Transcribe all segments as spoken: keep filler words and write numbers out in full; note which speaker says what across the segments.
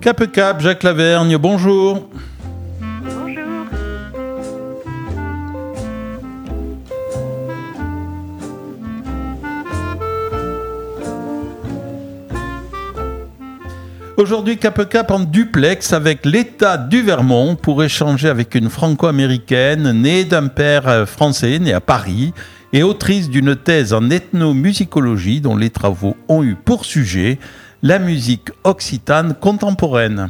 Speaker 1: Cap Cap, Jacques Lavergne, bonjour.
Speaker 2: Bonjour.
Speaker 1: Aujourd'hui, Cap Cap en duplex avec l'État du Vermont pour échanger avec une franco-américaine née d'un père français, né à Paris, et autrice d'une thèse en ethnomusicologie dont les travaux ont eu pour sujet la musique occitane contemporaine.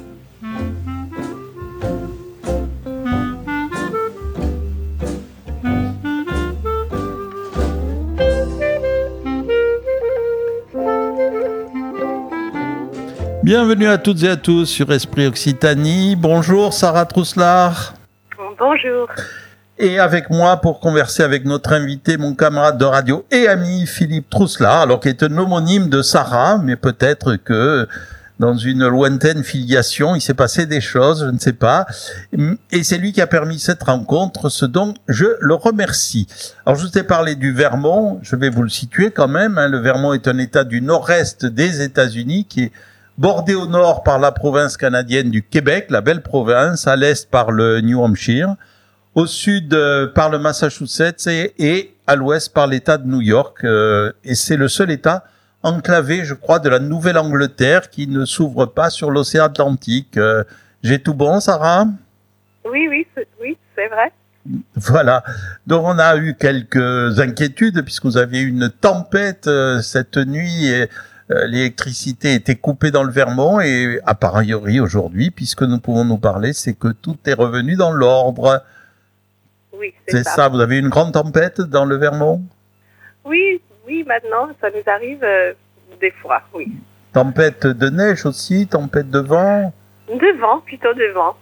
Speaker 1: Bienvenue à toutes et à tous sur Esprit Occitanie. Bonjour Sarah Trousselard.
Speaker 2: Bonjour.
Speaker 1: Et avec moi pour converser avec notre invité, mon camarade de radio et ami Philippe Trousselard, alors qui est un homonyme de Sarah, mais peut-être que dans une lointaine filiation, il s'est passé des choses, je ne sais pas. Et c'est lui qui a permis cette rencontre, ce dont je le remercie. Alors je vous ai parlé du Vermont, je vais vous le situer quand même. Hein. Le Vermont est un État du nord-est des États-Unis qui est bordé au nord par la province canadienne du Québec, la belle province, à l'est par le New Hampshire, au sud euh, par le Massachusetts et, et à l'ouest par l'État de New York. Euh, et c'est le seul État enclavé, je crois, de la Nouvelle-Angleterre qui ne s'ouvre pas sur l'océan Atlantique. Euh, j'ai tout bon, Sarah ?
Speaker 2: Oui, oui, c'est, oui, c'est vrai.
Speaker 1: Voilà. Donc on a eu quelques inquiétudes puisque vous aviez eu une tempête euh, cette nuit et euh, l'électricité était coupée dans le Vermont et a priori aujourd'hui, puisque nous pouvons nous parler, c'est que tout est revenu dans l'ordre.
Speaker 2: Oui, c'est,
Speaker 1: c'est
Speaker 2: ça.
Speaker 1: ça. Vous avez eu une grande tempête dans le Vermont ?
Speaker 2: Oui, oui, maintenant, ça nous arrive euh, des fois, oui.
Speaker 1: Tempête de neige aussi, tempête de vent ?
Speaker 2: De vent, plutôt de vent.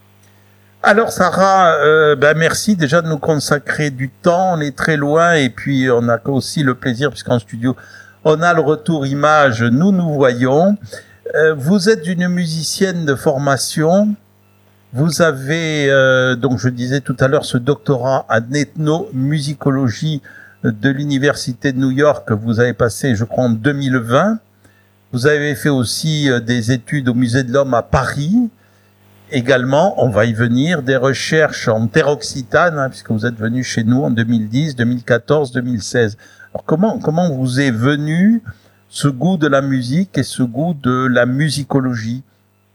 Speaker 1: Alors Sarah, euh, ben merci déjà de nous consacrer du temps, on est très loin et puis on a aussi le plaisir, puisqu'en studio, on a le retour image, nous nous voyons. Euh, vous êtes une musicienne de formation. Vous avez, euh, donc je disais tout à l'heure, ce doctorat en ethnomusicologie de l'Université de New York que vous avez passé, je crois, en deux mille vingt. Vous avez fait aussi des études au Musée de l'Homme à Paris. Également, on va y venir, des recherches en terre occitane, hein, puisque vous êtes venu chez nous en deux mille dix, deux mille quatorze, deux mille seize. Alors comment, comment vous est venu ce goût de la musique et ce goût de la musicologie ?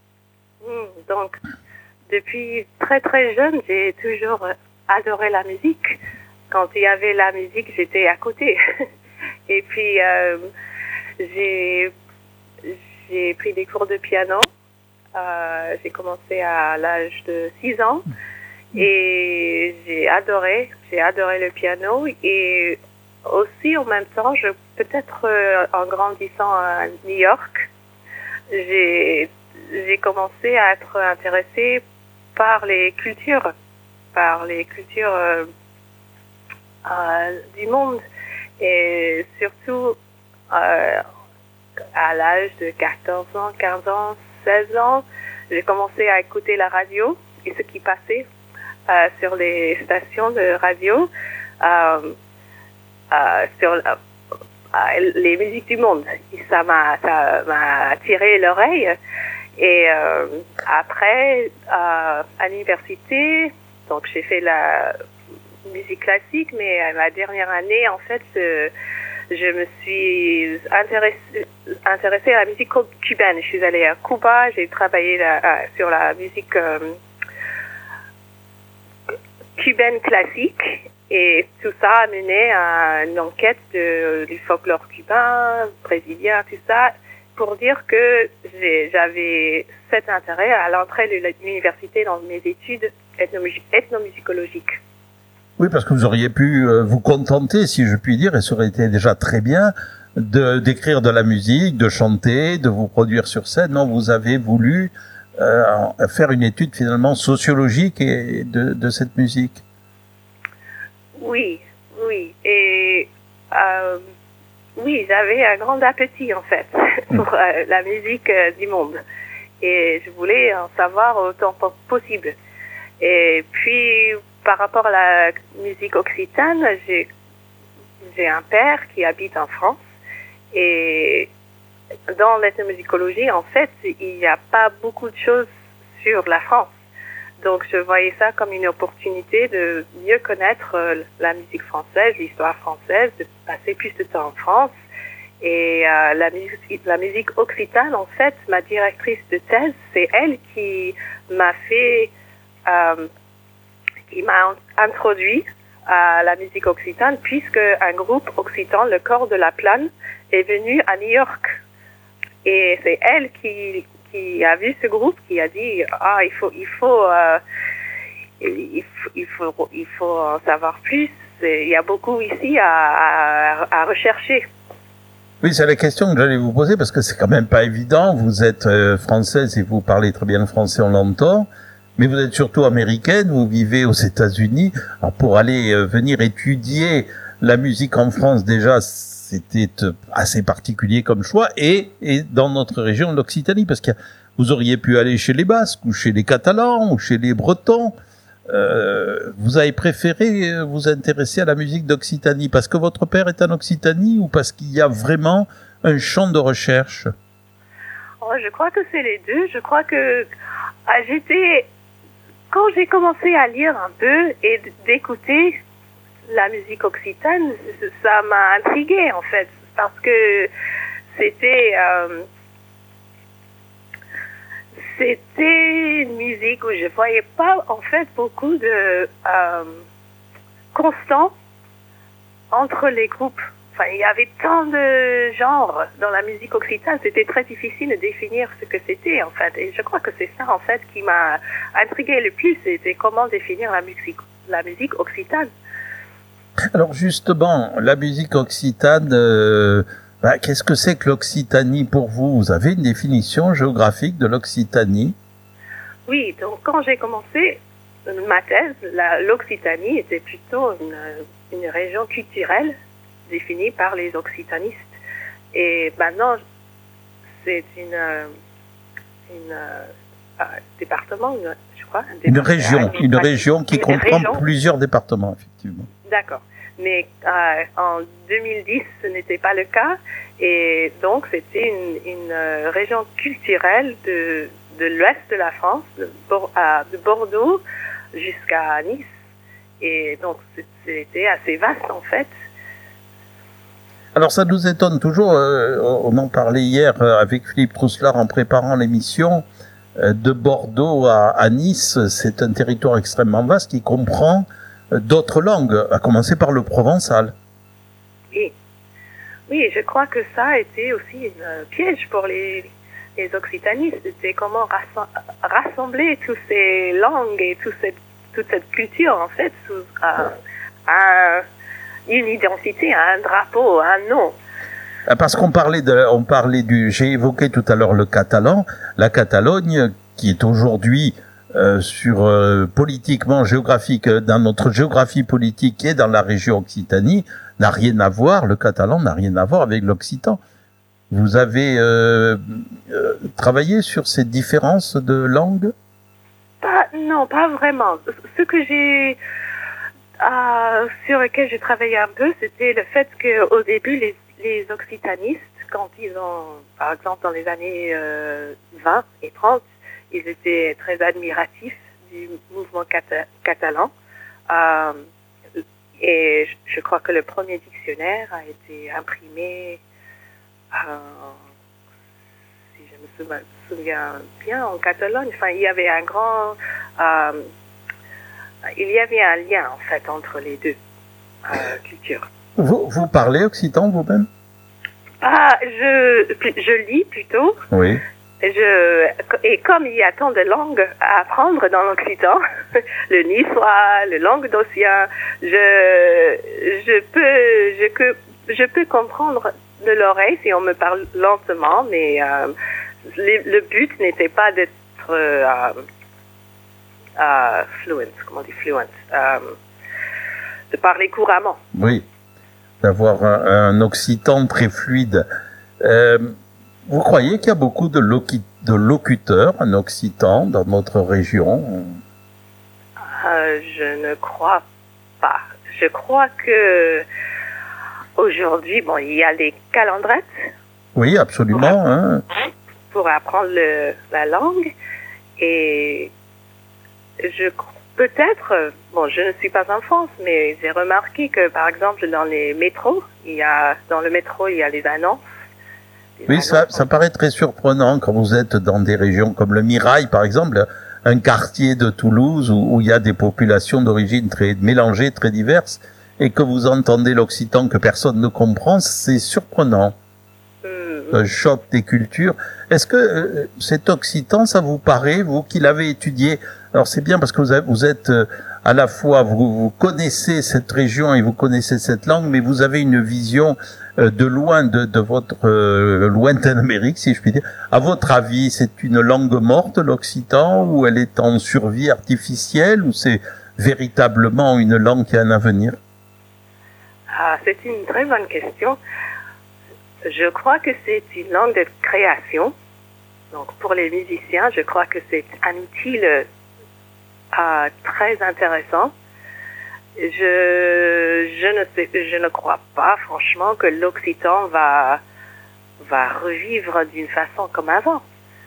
Speaker 2: Donc, depuis très très jeune, j'ai toujours adoré la musique. Quand il y avait la musique, j'étais à côté. Et puis, euh, j'ai, j'ai pris des cours de piano. Euh, j'ai commencé à l'âge de six ans. Et j'ai adoré, j'ai adoré le piano. Et aussi, en même temps, je, peut-être euh, en grandissant à New York, j'ai, j'ai commencé à être intéressée par les cultures, par les cultures euh, euh, du monde. Et surtout, euh, à l'âge de quatorze ans, quinze ans, seize ans, j'ai commencé à écouter la radio et ce qui passait euh, sur les stations de radio, euh, euh, sur euh, euh, les musiques du monde. Et ça m'a, ça m'a attiré l'oreille. Et euh, après, euh, à l'université, donc j'ai fait la musique classique, mais à ma dernière année, en fait, euh, je me suis intéressée, intéressée à la musique cubaine. Je suis allée à Cuba, j'ai travaillé la, à, sur la musique euh, cubaine classique. Et tout ça a mené à une enquête de, du folklore cubain, brésilien, tout ça, pour dire que j'ai, j'avais cet intérêt à l'entrée de l'université dans mes études ethnomus- ethnomusicologiques.
Speaker 1: Oui, parce que vous auriez pu vous contenter, si je puis dire, et ça aurait été déjà très bien, de d'écrire de la musique, de chanter, de vous produire sur scène. Non, vous avez voulu euh, faire une étude finalement sociologique et de, de cette musique.
Speaker 2: Oui, oui. Et euh, oui, j'avais un grand appétit en fait pour euh, la musique euh, du monde. Et je voulais en savoir autant possible. Et puis, par rapport à la musique occitane, j'ai, j'ai un père qui habite en France. Et dans l'ethnomusicologie, en fait, il n'y a pas beaucoup de choses sur la France. Donc, je voyais ça comme une opportunité de mieux connaître euh, la musique française, l'histoire française, de passer plus de temps en France. Et euh, la, musique, la musique occitane, en fait, ma directrice de thèse, c'est elle qui m'a fait, euh, qui m'a introduit à la musique occitane, puisque un groupe occitan, le Corps de la Plane, est venu à New York. Et c'est elle qui, qui a vu ce groupe, qui a dit ah il faut il faut euh, il faut il faut il faut en savoir plus. Il y a beaucoup ici à, à, à rechercher.
Speaker 1: Oui, c'est la question que j'allais vous poser parce que c'est quand même pas évident. Vous êtes euh, française et vous parlez très bien le français, on l'entend. Mais vous êtes surtout américaine, vous vivez aux États-Unis. Alors pour aller euh, venir étudier la musique en France, déjà, c'était assez particulier comme choix. Et, et dans notre région, l'Occitanie, parce que vous auriez pu aller chez les Basques, ou chez les Catalans, ou chez les Bretons. Euh, vous avez préféré vous intéresser à la musique d'Occitanie parce que votre père est en Occitanie ou parce qu'il y a vraiment un champ de recherche?
Speaker 2: Oh, je crois que c'est les deux. Je crois que ah, j'étais... Quand j'ai commencé à lire un peu et d'écouter la musique occitane, ça m'a intriguée en fait, parce que c'était euh, c'était une musique où je voyais pas en fait beaucoup de euh, constant entre les groupes. Enfin, il y avait tant de genres dans la musique occitane, c'était très difficile de définir ce que c'était en fait. Et je crois que c'est ça en fait qui m'a intriguée le plus, c'était comment définir la musique, la musique occitane.
Speaker 1: Alors justement, la musique occitane, euh, bah, qu'est-ce que c'est que l'Occitanie pour vous? Vous avez une définition géographique de l'Occitanie?
Speaker 2: Oui, donc quand j'ai commencé ma thèse, la, l'Occitanie était plutôt une, une région culturelle définie par les occitanistes. Et maintenant, c'est une, une euh, département, une, je crois. Un
Speaker 1: une région, une région qui
Speaker 2: une
Speaker 1: comprend
Speaker 2: région.
Speaker 1: plusieurs départements, effectivement.
Speaker 2: D'accord. Mais euh, en deux mille dix, ce n'était pas le cas. Et donc, c'était une, une euh, région culturelle de, de l'ouest de la France, de, Bor- à, de Bordeaux jusqu'à Nice. Et donc, c'était assez vaste, en fait.
Speaker 1: Alors, ça nous étonne toujours. Euh, on en parlait hier avec Philippe Trousselard en préparant l'émission. Euh, de Bordeaux à, à Nice, c'est un territoire extrêmement vaste qui comprend d'autres langues, à commencer par le provençal.
Speaker 2: Oui, oui, je crois que ça a été aussi un piège pour les, les occitanistes. C'était comment rassembler toutes ces langues et toute cette, toute cette culture, en fait, sous à, à une identité, à un drapeau, à un nom.
Speaker 1: Parce qu'on parlait de, on parlait du, j'ai évoqué tout à l'heure le catalan, la Catalogne, qui est aujourd'hui Euh, sur euh, politiquement, géographique, euh, dans notre géographie politique et dans la région Occitanie, n'a rien à voir, le catalan n'a rien à voir avec l'occitan. Vous avez euh, euh, travaillé sur ces différences de langue?
Speaker 2: Pas, non, pas vraiment. Ce que j'ai, euh, sur lequel j'ai travaillé un peu, c'était le fait qu'au début, les, les occitanistes, quand ils ont, par exemple, dans les années euh, vingt et trente, ils étaient très admiratifs du mouvement cata- catalan. Euh, et je crois que le premier dictionnaire a été imprimé, euh, si je me souviens, souviens bien, en Catalogne. Enfin, il y avait un grand... Euh, il y avait un lien, en fait, entre les deux euh, cultures.
Speaker 1: Vous, vous parlez occitan vous-même?
Speaker 2: Ah, je, je lis plutôt.
Speaker 1: Oui.
Speaker 2: Je, et comme il y a tant de langues à apprendre dans l'occitan, le niçois, le languedocien, je, je peux, je, je peux comprendre de l'oreille si on me parle lentement, mais euh, le, le but n'était pas d'être euh, euh, fluent, comment on dit fluent, euh, de parler couramment.
Speaker 1: Oui, d'avoir un, un occitan très fluide. Euh, Vous croyez qu'il y a beaucoup de, loci- de locuteurs en occitan dans notre région?
Speaker 2: euh, Je ne crois pas. Je crois que aujourd'hui, bon, il y a les calendrettes.
Speaker 1: Oui, absolument.
Speaker 2: Pour,
Speaker 1: hein.
Speaker 2: pour apprendre le, la langue. Et je peut-être, bon, je ne suis pas en France, mais j'ai remarqué que, par exemple, dans les métros, il y a, dans le métro, il y a les annonces. Les
Speaker 1: Oui,
Speaker 2: annonces.
Speaker 1: ça, ça paraît très surprenant quand vous êtes dans des régions comme le Mirail, par exemple, un quartier de Toulouse où, où il y a des populations d'origine très mélangées, très diverses, et que vous entendez l'occitan que personne ne comprend, c'est surprenant.
Speaker 2: Mmh.
Speaker 1: Un choc des cultures. Est-ce que euh, cet occitan, ça vous paraît, vous qui l'avez étudié, alors c'est bien parce que vous, avez, vous êtes euh, à la fois, vous, vous connaissez cette région et vous connaissez cette langue, mais vous avez une vision euh, de loin de, de votre euh, lointaine Amérique, si je puis dire. À votre avis, c'est une langue morte, l'occitan, ou elle est en survie artificielle, ou c'est véritablement une langue qui a un avenir?
Speaker 2: Ah, c'est une très bonne question. Je crois que c'est une langue de création. Donc, pour les musiciens, je crois que c'est un outil le, euh, très intéressant. Je, je ne sais, je ne crois pas, franchement, que l'occitan va, va revivre d'une façon comme avant.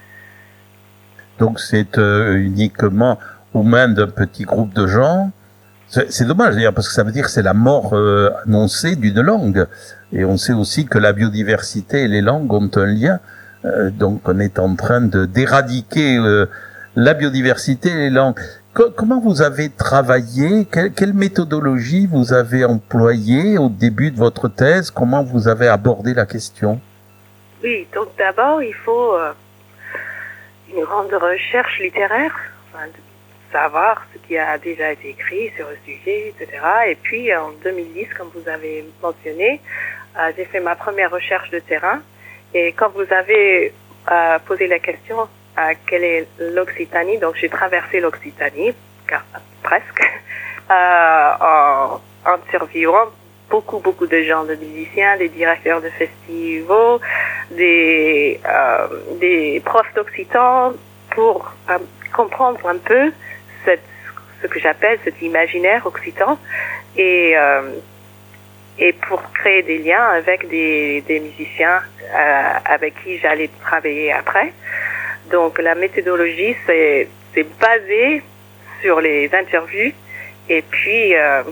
Speaker 1: Donc, c'est euh, uniquement aux mains d'un petit groupe de gens. C'est dommage d'ailleurs parce que ça veut dire que c'est la mort euh, annoncée d'une langue. Et on sait aussi que la biodiversité et les langues ont un lien. Euh, donc on est en train de d'éradiquer euh, la biodiversité et les langues. Co comment vous avez travaillé? Quelle, quelle méthodologie vous avez employée au début de votre thèse? Comment vous avez abordé la question?
Speaker 2: Oui, donc d'abord il faut euh, une grande recherche littéraire. Enfin, savoir ce qui a déjà été écrit sur le sujet, et cetera. Et puis, en deux mille dix, comme vous avez mentionné, euh, j'ai fait ma première recherche de terrain. Et quand vous avez euh, posé la question, euh, quelle est l'Occitanie, donc j'ai traversé l'Occitanie, presque, euh, en, en interviewant beaucoup, beaucoup de gens, de musiciens, des directeurs de festivals, des, euh, des profs d'occitan, pour euh, comprendre un peu Cette, ce que j'appelle cet imaginaire occitan et, euh, et pour créer des liens avec des, des musiciens euh, avec qui j'allais travailler après. Donc la méthodologie, c'est basé sur les interviews et puis euh,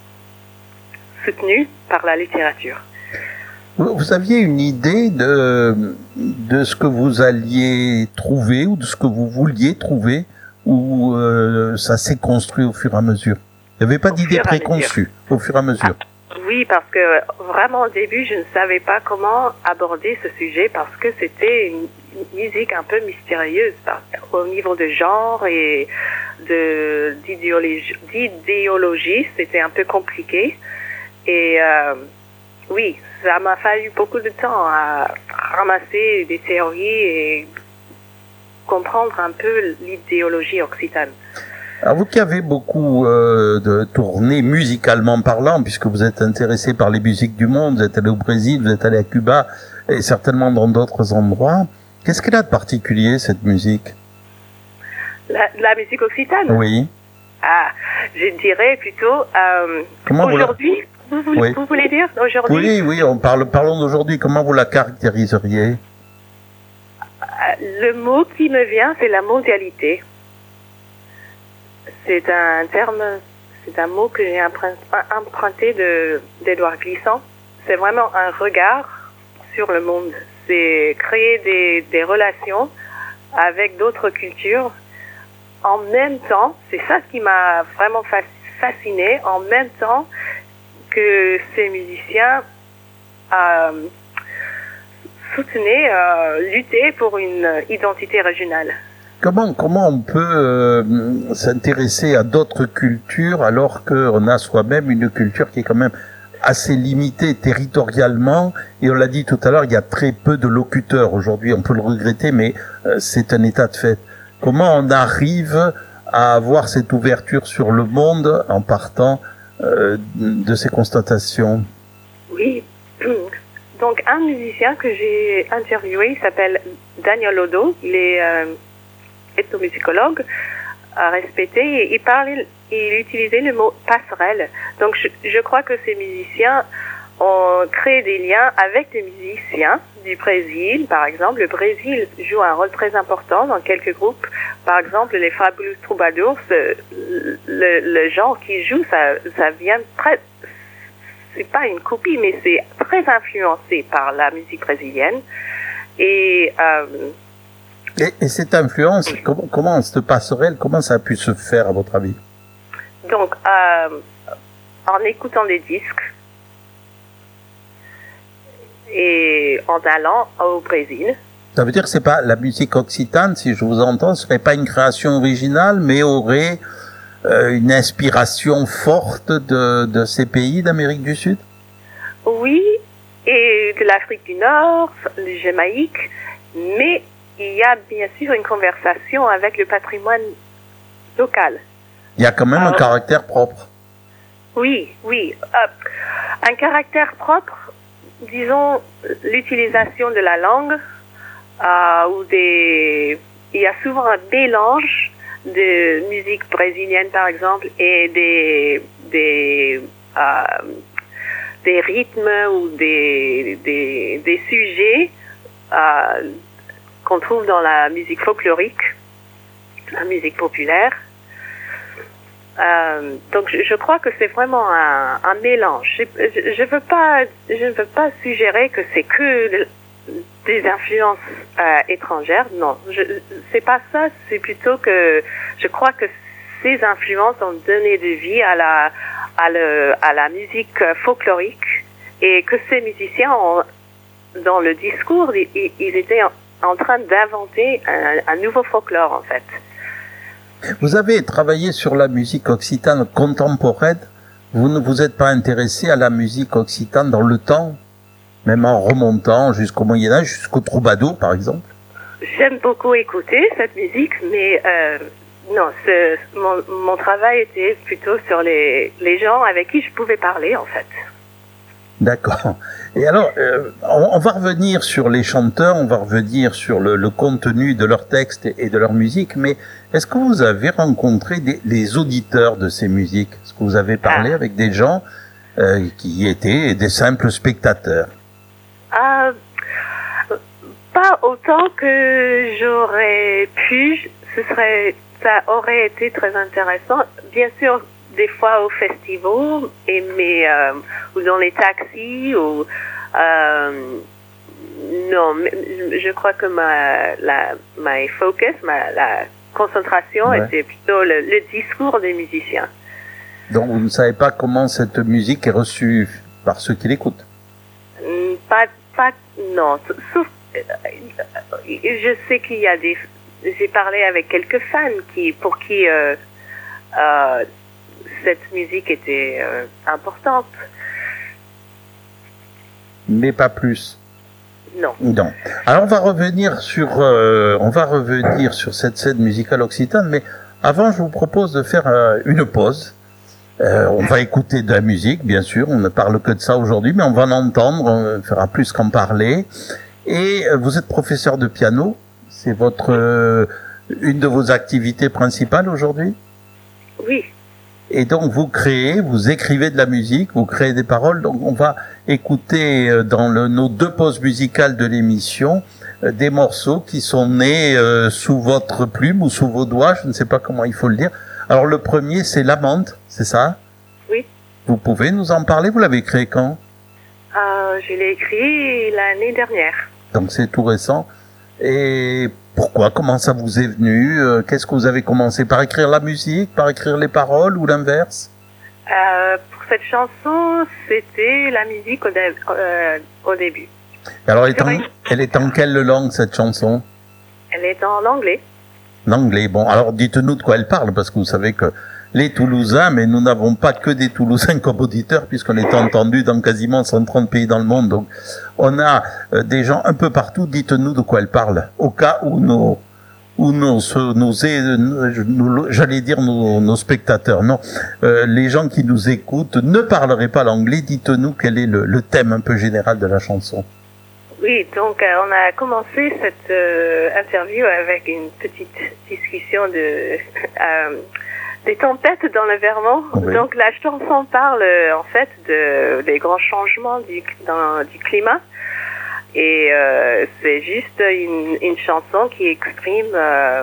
Speaker 2: soutenu par la littérature.
Speaker 1: Vous aviez une idée de, de ce que vous alliez trouver ou de ce que vous vouliez trouver? Ou euh, ça s'est construit au fur et à mesure? Il n'y avait pas d'idée préconçue au fur et à mesure?
Speaker 2: Ah, oui, parce que vraiment au début, je ne savais pas comment aborder ce sujet parce que c'était une, une musique un peu mystérieuse au niveau de genre et de d'idéologie. D'idéologie, c'était un peu compliqué. Et euh, oui, ça m'a fallu beaucoup de temps à ramasser des théories et comprendre un peu l'idéologie occitane.
Speaker 1: Alors vous qui avez beaucoup euh, de tournées musicalement parlant, puisque vous êtes intéressé par les musiques du monde, vous êtes allé au Brésil, vous êtes allé à Cuba et certainement dans d'autres endroits, qu'est-ce qu'elle a de particulier cette musique?
Speaker 2: La, la musique occitane?
Speaker 1: Oui.
Speaker 2: Ah, je dirais plutôt euh, aujourd'hui. Vous, vous, oui. vous voulez dire aujourd'hui?
Speaker 1: Oui, oui, on parle, parlons d'aujourd'hui. Comment vous la caractériseriez?
Speaker 2: Le mot qui me vient, c'est la mondialité. C'est un terme, c'est un mot que j'ai emprunté de d'Édouard Glissant. C'est vraiment un regard sur le monde. C'est créer des, des relations avec d'autres cultures en même temps. C'est ça qui m'a vraiment fasciné. En même temps que ces musiciens euh, soutenaient, euh, luttaient pour une identité régionale.
Speaker 1: Comment, comment on peut euh, s'intéresser à d'autres cultures alors qu'on a soi-même une culture qui est quand même assez limitée territorialement, et on l'a dit tout à l'heure, il y a très peu de locuteurs aujourd'hui, on peut le regretter, mais euh, c'est un état de fait. Comment on arrive à avoir cette ouverture sur le monde en partant euh, de ces constatations?
Speaker 2: Oui, donc un musicien que j'ai interviewé, il s'appelle Daniel Odo, il est euh, ethnomusicologue à respecter, et il parlait, il utilisait le mot passerelle. Donc je, je crois que ces musiciens on crée des liens avec des musiciens du Brésil. Par exemple, le Brésil joue un rôle très important dans quelques groupes. Par exemple, les Fabulous Troubadours, le, le, le genre qu'ils jouent, ça, ça vient très... C'est pas une copie, mais c'est très influencé par la musique brésilienne. Et... Euh,
Speaker 1: et, et cette influence, comment, comment cette passerelle, comment ça a pu se faire, à votre avis?
Speaker 2: Donc, euh, en écoutant des disques, et en allant au Brésil.
Speaker 1: Ça veut dire que c'est pas la musique occitane, si je vous entends, ce serait pas une création originale, mais aurait euh, une inspiration forte de, de ces pays d'Amérique du Sud?
Speaker 2: Oui, et de l'Afrique du Nord, le Jamaïque, mais il y a bien sûr une conversation avec le patrimoine local.
Speaker 1: Il y a quand même Alors, un caractère propre.
Speaker 2: Oui, oui. Euh, un caractère propre, disons, l'utilisation de la langue, euh, ou des... il y a souvent un mélange de musique brésilienne, par exemple, et des, des, euh, des rythmes ou des, des, des sujets euh, qu'on trouve dans la musique folklorique, la musique populaire. Euh, donc je, je crois que c'est vraiment un, un mélange. Je, je, je veux pas, je ne veux pas suggérer que c'est que des influences euh, étrangères. Non, je, c'est pas ça. C'est plutôt que je crois que ces influences ont donné de vie à la, à le, à la musique folklorique, et que ces musiciens ont, dans le discours, ils, ils étaient en, en train d'inventer un, un nouveau folklore en fait.
Speaker 1: Vous avez travaillé sur la musique occitane contemporaine. Vous ne vous êtes pas intéressé à la musique occitane dans le temps, même en remontant jusqu'au Moyen-Âge, jusqu'au troubadour, par exemple?
Speaker 2: J'aime beaucoup écouter cette musique, mais euh, non, ce, mon, mon travail était plutôt sur les, les gens avec qui je pouvais parler, en fait.
Speaker 1: D'accord. Et alors, euh, on, on va revenir sur les chanteurs, on va revenir sur le, le contenu de leurs textes et de leur musique, mais est-ce que vous avez rencontré des, les auditeurs de ces musiques? Est-ce que vous avez parlé ah. avec des gens euh, qui étaient des simples spectateurs?
Speaker 2: euh, Pas autant que j'aurais pu. Ce serait, ça aurait été très intéressant. Bien sûr, des fois au festival, et mais euh, ou dans les taxis, ou euh, non, je crois que ma la my focus, ma la concentration ouais. était plutôt le, le discours des musiciens.
Speaker 1: Donc vous ne savez pas comment cette musique est reçue par ceux qui l'écoutent?
Speaker 2: Pas pas non, sauf je sais qu'il y a des, j'ai parlé avec quelques fans qui pour qui euh, euh, cette musique était euh, importante. Mais
Speaker 1: pas plus.
Speaker 2: Non.
Speaker 1: Non. Alors on va revenir sur, euh, on va revenir sur cette scène musicale occitane, mais avant je vous propose de faire euh, une pause. Euh, on va écouter de la musique, bien sûr. On ne parle que de ça aujourd'hui, mais on va en entendre. On ne fera plus qu'en parler. Et euh, vous êtes professeur de piano. C'est votre euh, une de vos activités principales aujourd'hui?
Speaker 2: Oui.
Speaker 1: Et donc vous créez, vous écrivez de la musique, vous créez des paroles. Donc on va écouter dans le, nos deux pauses musicales de l'émission euh, des morceaux qui sont nés euh, sous votre plume ou sous vos doigts, je ne sais pas comment il faut le dire. Alors le premier c'est L'Amante, c'est ça?
Speaker 2: Oui.
Speaker 1: Vous pouvez nous en parler? Vous l'avez créé quand?
Speaker 2: euh, Je l'ai écrit l'année dernière.
Speaker 1: Donc c'est tout récent. Et pourquoi? Comment ça vous est venu? Qu'est-ce que vous avez commencé? Par écrire la musique? Par écrire les paroles? Ou l'inverse?
Speaker 2: euh, Pour cette chanson, c'était la musique au, dé- euh, au début.
Speaker 1: Alors, elle est, en, elle est en quelle langue, cette chanson?
Speaker 2: Elle est en anglais.
Speaker 1: L'anglais, bon. Alors, dites-nous de quoi elle parle, parce que vous savez que les Toulousains, mais nous n'avons pas que des Toulousains comme auditeurs, puisqu'on est entendu dans quasiment cent trente pays dans le monde. Donc, on a euh, des gens un peu partout. Dites-nous de quoi elle parle, au cas où nos, où nos, nos, nos j'allais dire nos, nos spectateurs, non, euh, les gens qui nous écoutent ne parleraient pas l'anglais. Dites-nous quel est le, le thème un peu général de la chanson.
Speaker 2: Oui, donc euh, on a commencé cette euh, interview avec une petite discussion de euh, des tempêtes dans le Vermont. Oui. Donc la chanson parle en fait de, des grands changements du, dans, du climat. Et euh, c'est juste une, une chanson qui exprime euh,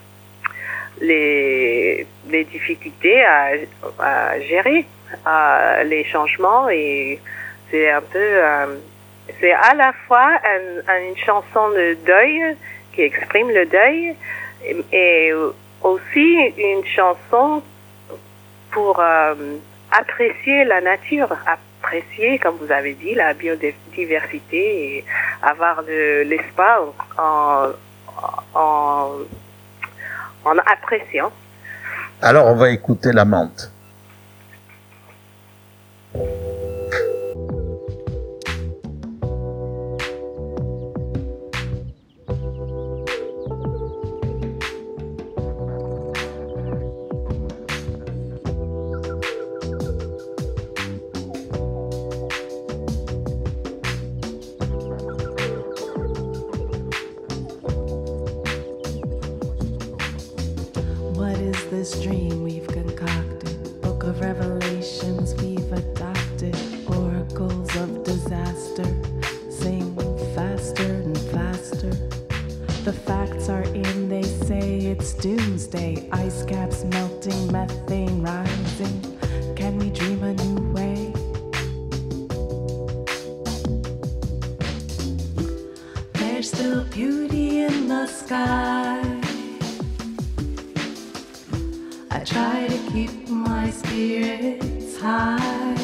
Speaker 2: les, les difficultés à, à gérer euh, les changements. Et c'est un peu... Euh, c'est à la fois un, une chanson de deuil qui exprime le deuil et, et aussi une chanson pour euh, apprécier la nature, apprécier, comme vous avez dit, la biodiversité et avoir de l'espoir en, en, en appréciant.
Speaker 1: Alors, on va écouter la menthe.
Speaker 3: This dream we've concocted, book of revelations we've adopted, oracles of disaster, sing faster and faster. The facts are in, they say it's doomsday, ice caps melting, methane rising. Can we dream a new way? There's still beauty in the sky. I try to keep my spirits high.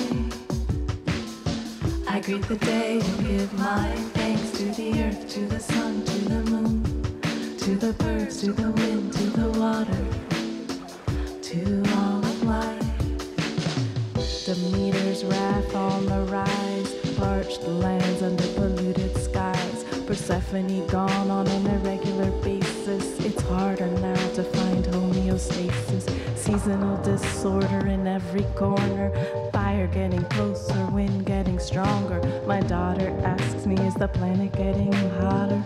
Speaker 3: I greet the day and give my thanks to the earth, to the sun, to the moon, to the birds, to the wind, to the water, to all of life. Demeter's wrath on the rise, parched lands under polluted skies. Persephone gone on an irregular basis. It's harder now to find homeostasis. Seasonal disorder in every corner. Fire getting closer, wind getting stronger. My daughter asks me, is the planet getting hotter?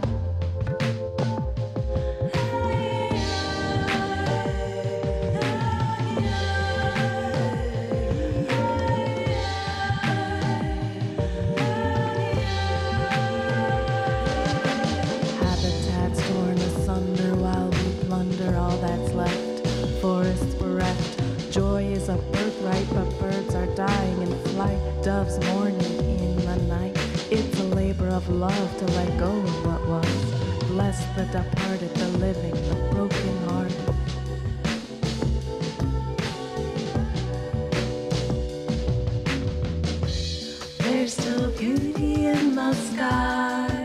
Speaker 3: Doves mourning in the night. It's a labor of love to let go of what was. Bless the departed, the living, the broken hearted. There's still beauty in the sky.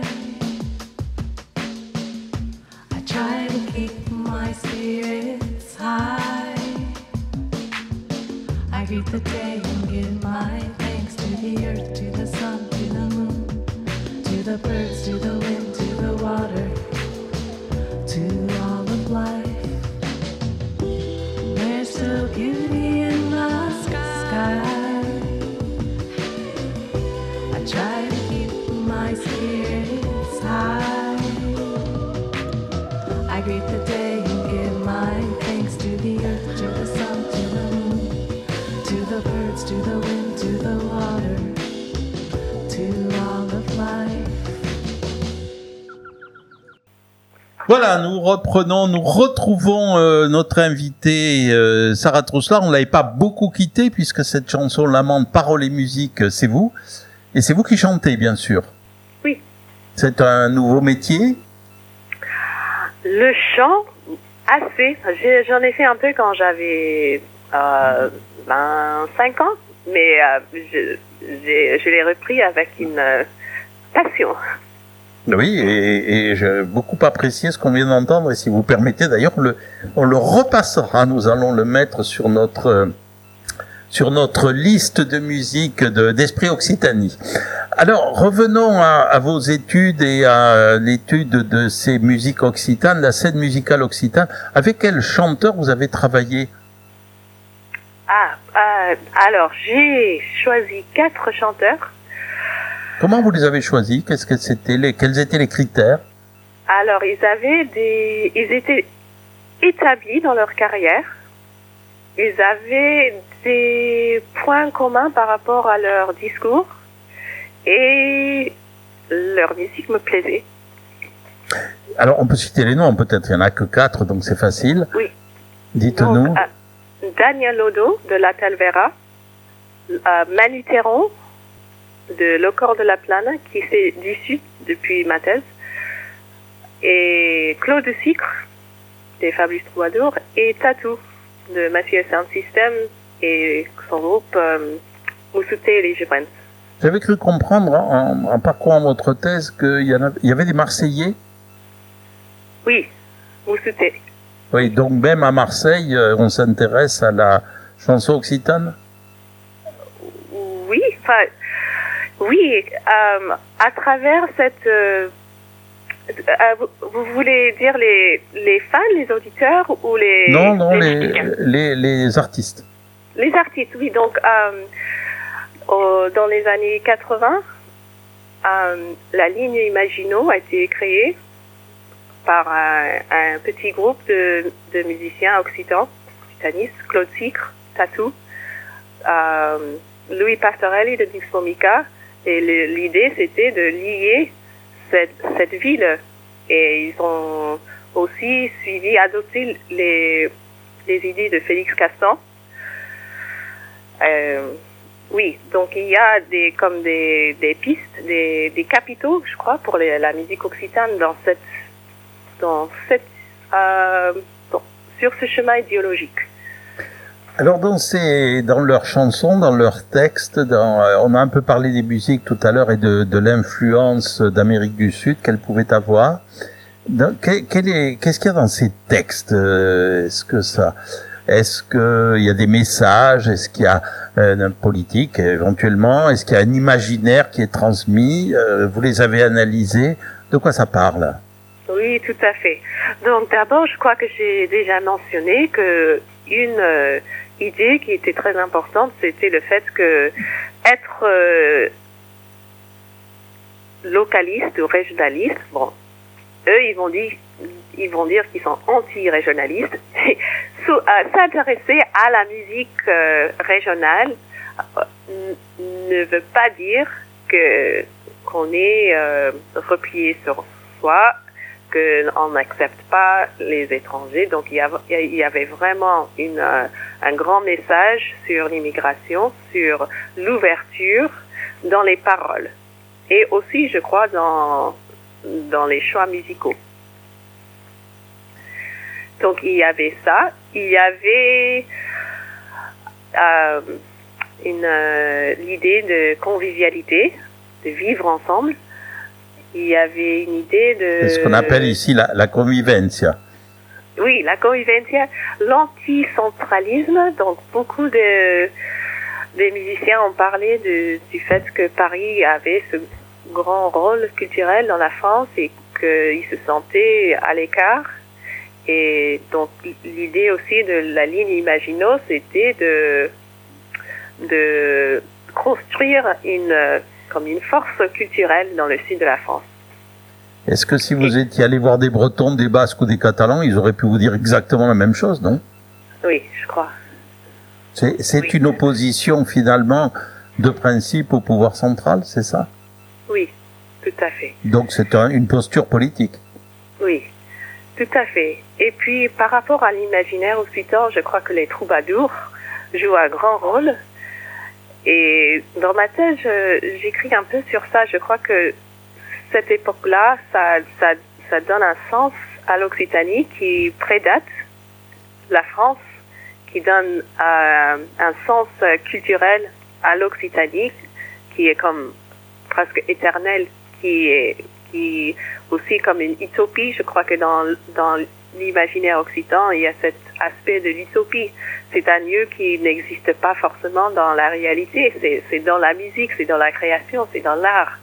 Speaker 3: I try to keep my spirits high. I greet the day and give my to the earth, to the sun, to the moon, to the birds, to the wind, to the water, to all of life. There's still beauty in the sky. I try to keep my spirits high. I greet the day and give my thanks to the earth, to the sun, to the moon, to the birds, to the wind, to the water, to all of life.
Speaker 1: Voilà, nous reprenons, nous retrouvons euh, notre invitée euh, Sarah Trousselard. On l'avait pas beaucoup quittée puisque cette chanson L'Amante, paroles et musique, c'est vous. Et c'est vous qui chantez, bien sûr.
Speaker 2: Oui.
Speaker 1: C'est un nouveau métier?
Speaker 2: Le chant, assez. J'ai, j'en ai fait un peu quand j'avais euh, vingt-cinq ans, mais euh, je, j'ai, je l'ai repris avec une euh, passion.
Speaker 1: Oui, et, et j'ai beaucoup apprécié ce qu'on vient d'entendre, et si vous permettez, d'ailleurs, on le, on le repassera, nous allons le mettre sur notre, sur notre liste de musique de, d'Esprit Occitanie. Alors, revenons à, à vos études et à l'étude de ces musiques occitanes, la scène musicale occitane. Avec quel chanteur vous avez travaillé?
Speaker 2: Ah, euh, alors, j'ai choisi quatre chanteurs.
Speaker 1: Comment vous les avez choisis? Qu'est-ce que c'était les, quels étaient les critères?
Speaker 2: Alors, ils avaient des, ils étaient établis dans leur carrière ils avaient des points communs par rapport à leur discours et leur musique me plaisait.
Speaker 1: Alors, on peut citer les noms, peut-être, il n'y en a que quatre, donc c'est facile.
Speaker 2: Oui.
Speaker 1: Dites-nous.
Speaker 2: Donc, euh, Daniel Lodo de La Talvera, euh, Manu Théron de Le Corps de la Plane, qui fait du Sud depuis ma thèse, et Claude Sicre des Fabulous Troubadours, et Tatou de Mathieu Sound System et son groupe euh, Moussouté et les Gibrens.
Speaker 1: J'avais cru comprendre, en, en parcourant votre thèse, qu'il y, en a, il y avait des Marseillais.
Speaker 2: Oui, Moussouté.
Speaker 1: Oui, donc même à Marseille, on s'intéresse à la chanson occitane.
Speaker 2: Oui, enfin, oui, euh, à travers cette... Euh, euh, vous, vous voulez dire les, les fans, les auditeurs ou les...
Speaker 1: Non, non,
Speaker 2: les,
Speaker 1: les, les, les artistes.
Speaker 2: Les artistes, oui. Donc, euh, au, dans les années quatre-vingts, euh, la ligne Imagino a été créée par un, un petit groupe de, de musiciens occitans, occitanistes, Claude Sicre, Tatou, euh, Louis Pastorelli de Dix Formica, et le, l'idée c'était de lier cette, cette ville, et ils ont aussi suivi, adopté les, les idées de Félix Castan. Euh, oui, donc il y a des, comme des, des pistes, des, des capitaux, je crois, pour les, la musique occitane dans cette Dans cette, euh, bon, sur ce chemin idéologique.
Speaker 1: Alors dans ces, dans leurs chansons, dans leurs textes, dans, euh, on a un peu parlé des musiques tout à l'heure et de, de l'influence d'Amérique du Sud qu'elle pouvait avoir. Dans, quel, quel est, qu'est-ce qu'il y a dans ces textes? Est-ce que ça, est-ce qu'il y a des messages? Est-ce qu'il y a euh, un politique éventuellement? Est-ce qu'il y a un imaginaire qui est transmis? euh, Vous les avez analysés? De quoi ça parle?
Speaker 2: Oui, tout à fait. Donc d'abord, je crois que j'ai déjà mentionné que une euh, idée qui était très importante, c'était le fait que être euh, localiste ou régionaliste, bon, eux ils vont dire, ils vont dire qu'ils sont anti-régionalistes. S'intéresser à la musique euh, régionale euh, ne veut pas dire que qu'on est euh, replié sur soi, qu'on n'accepte pas les étrangers. Donc il y, a, il y avait vraiment une, un grand message sur l'immigration, sur l'ouverture dans les paroles. Et aussi, je crois, dans, dans les choix musicaux. Donc il y avait ça. Il y avait euh, une, euh, l'idée de convivialité, de vivre ensemble. Il y avait une idée de...
Speaker 1: C'est ce qu'on appelle ici la, la convivencia.
Speaker 2: Oui, la convivencia, l'anticentralisme. Donc, beaucoup de, des musiciens ont parlé de, du fait que Paris avait ce grand rôle culturel dans la France et qu'ils se sentaient à l'écart. Et donc, l'idée aussi de la ligne Imagino, c'était de, de construire une... comme une force culturelle dans le sud de la France.
Speaker 1: Est-ce que si vous étiez allé voir des Bretons, des Basques ou des Catalans, ils auraient pu vous dire exactement la même chose, non?
Speaker 2: Oui, je crois.
Speaker 1: C'est, c'est
Speaker 2: oui.
Speaker 1: une opposition finalement de principe au pouvoir central, c'est ça?
Speaker 2: Oui, tout à fait.
Speaker 1: Donc c'est un, une posture politique?
Speaker 2: Oui, tout à fait. Et puis par rapport à l'imaginaire occitan, je crois que les troubadours jouent un grand rôle. Et dans ma thèse, je, j'écris un peu sur ça. Je crois que cette époque-là, ça, ça, ça donne un sens à l'Occitanie qui prédate la France, qui donne euh, un sens culturel à l'Occitanie, qui est comme presque éternel, qui est qui aussi comme une utopie. Je crois que dans, dans l'imaginaire occitan, il y a cet aspect de l'utopie. C'est un lieu qui n'existe pas forcément dans la réalité. C'est, c'est dans la musique, c'est dans la création, c'est dans l'art.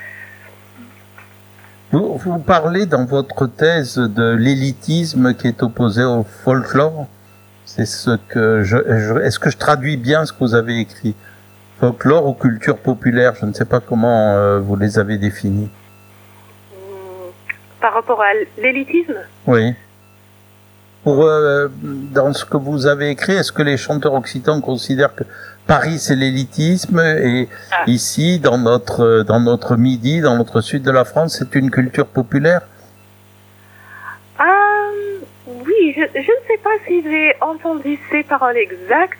Speaker 1: Vous, vous parlez dans votre thèse de l'élitisme qui est opposé au folklore. C'est ce que je, je est-ce que je traduis bien ce que vous avez écrit? Folklore ou culture populaire? Je ne sais pas comment euh, vous les avez définis.
Speaker 2: Par rapport à l'élitisme?
Speaker 1: Oui. pour euh, dans ce que vous avez écrit, est-ce que les chanteurs occitans considèrent que Paris c'est l'élitisme et ah. ici dans notre dans notre midi, dans notre sud de la France, c'est une culture populaire?
Speaker 2: euh, Oui, je, je ne sais pas si j'ai entendu ces paroles exactes.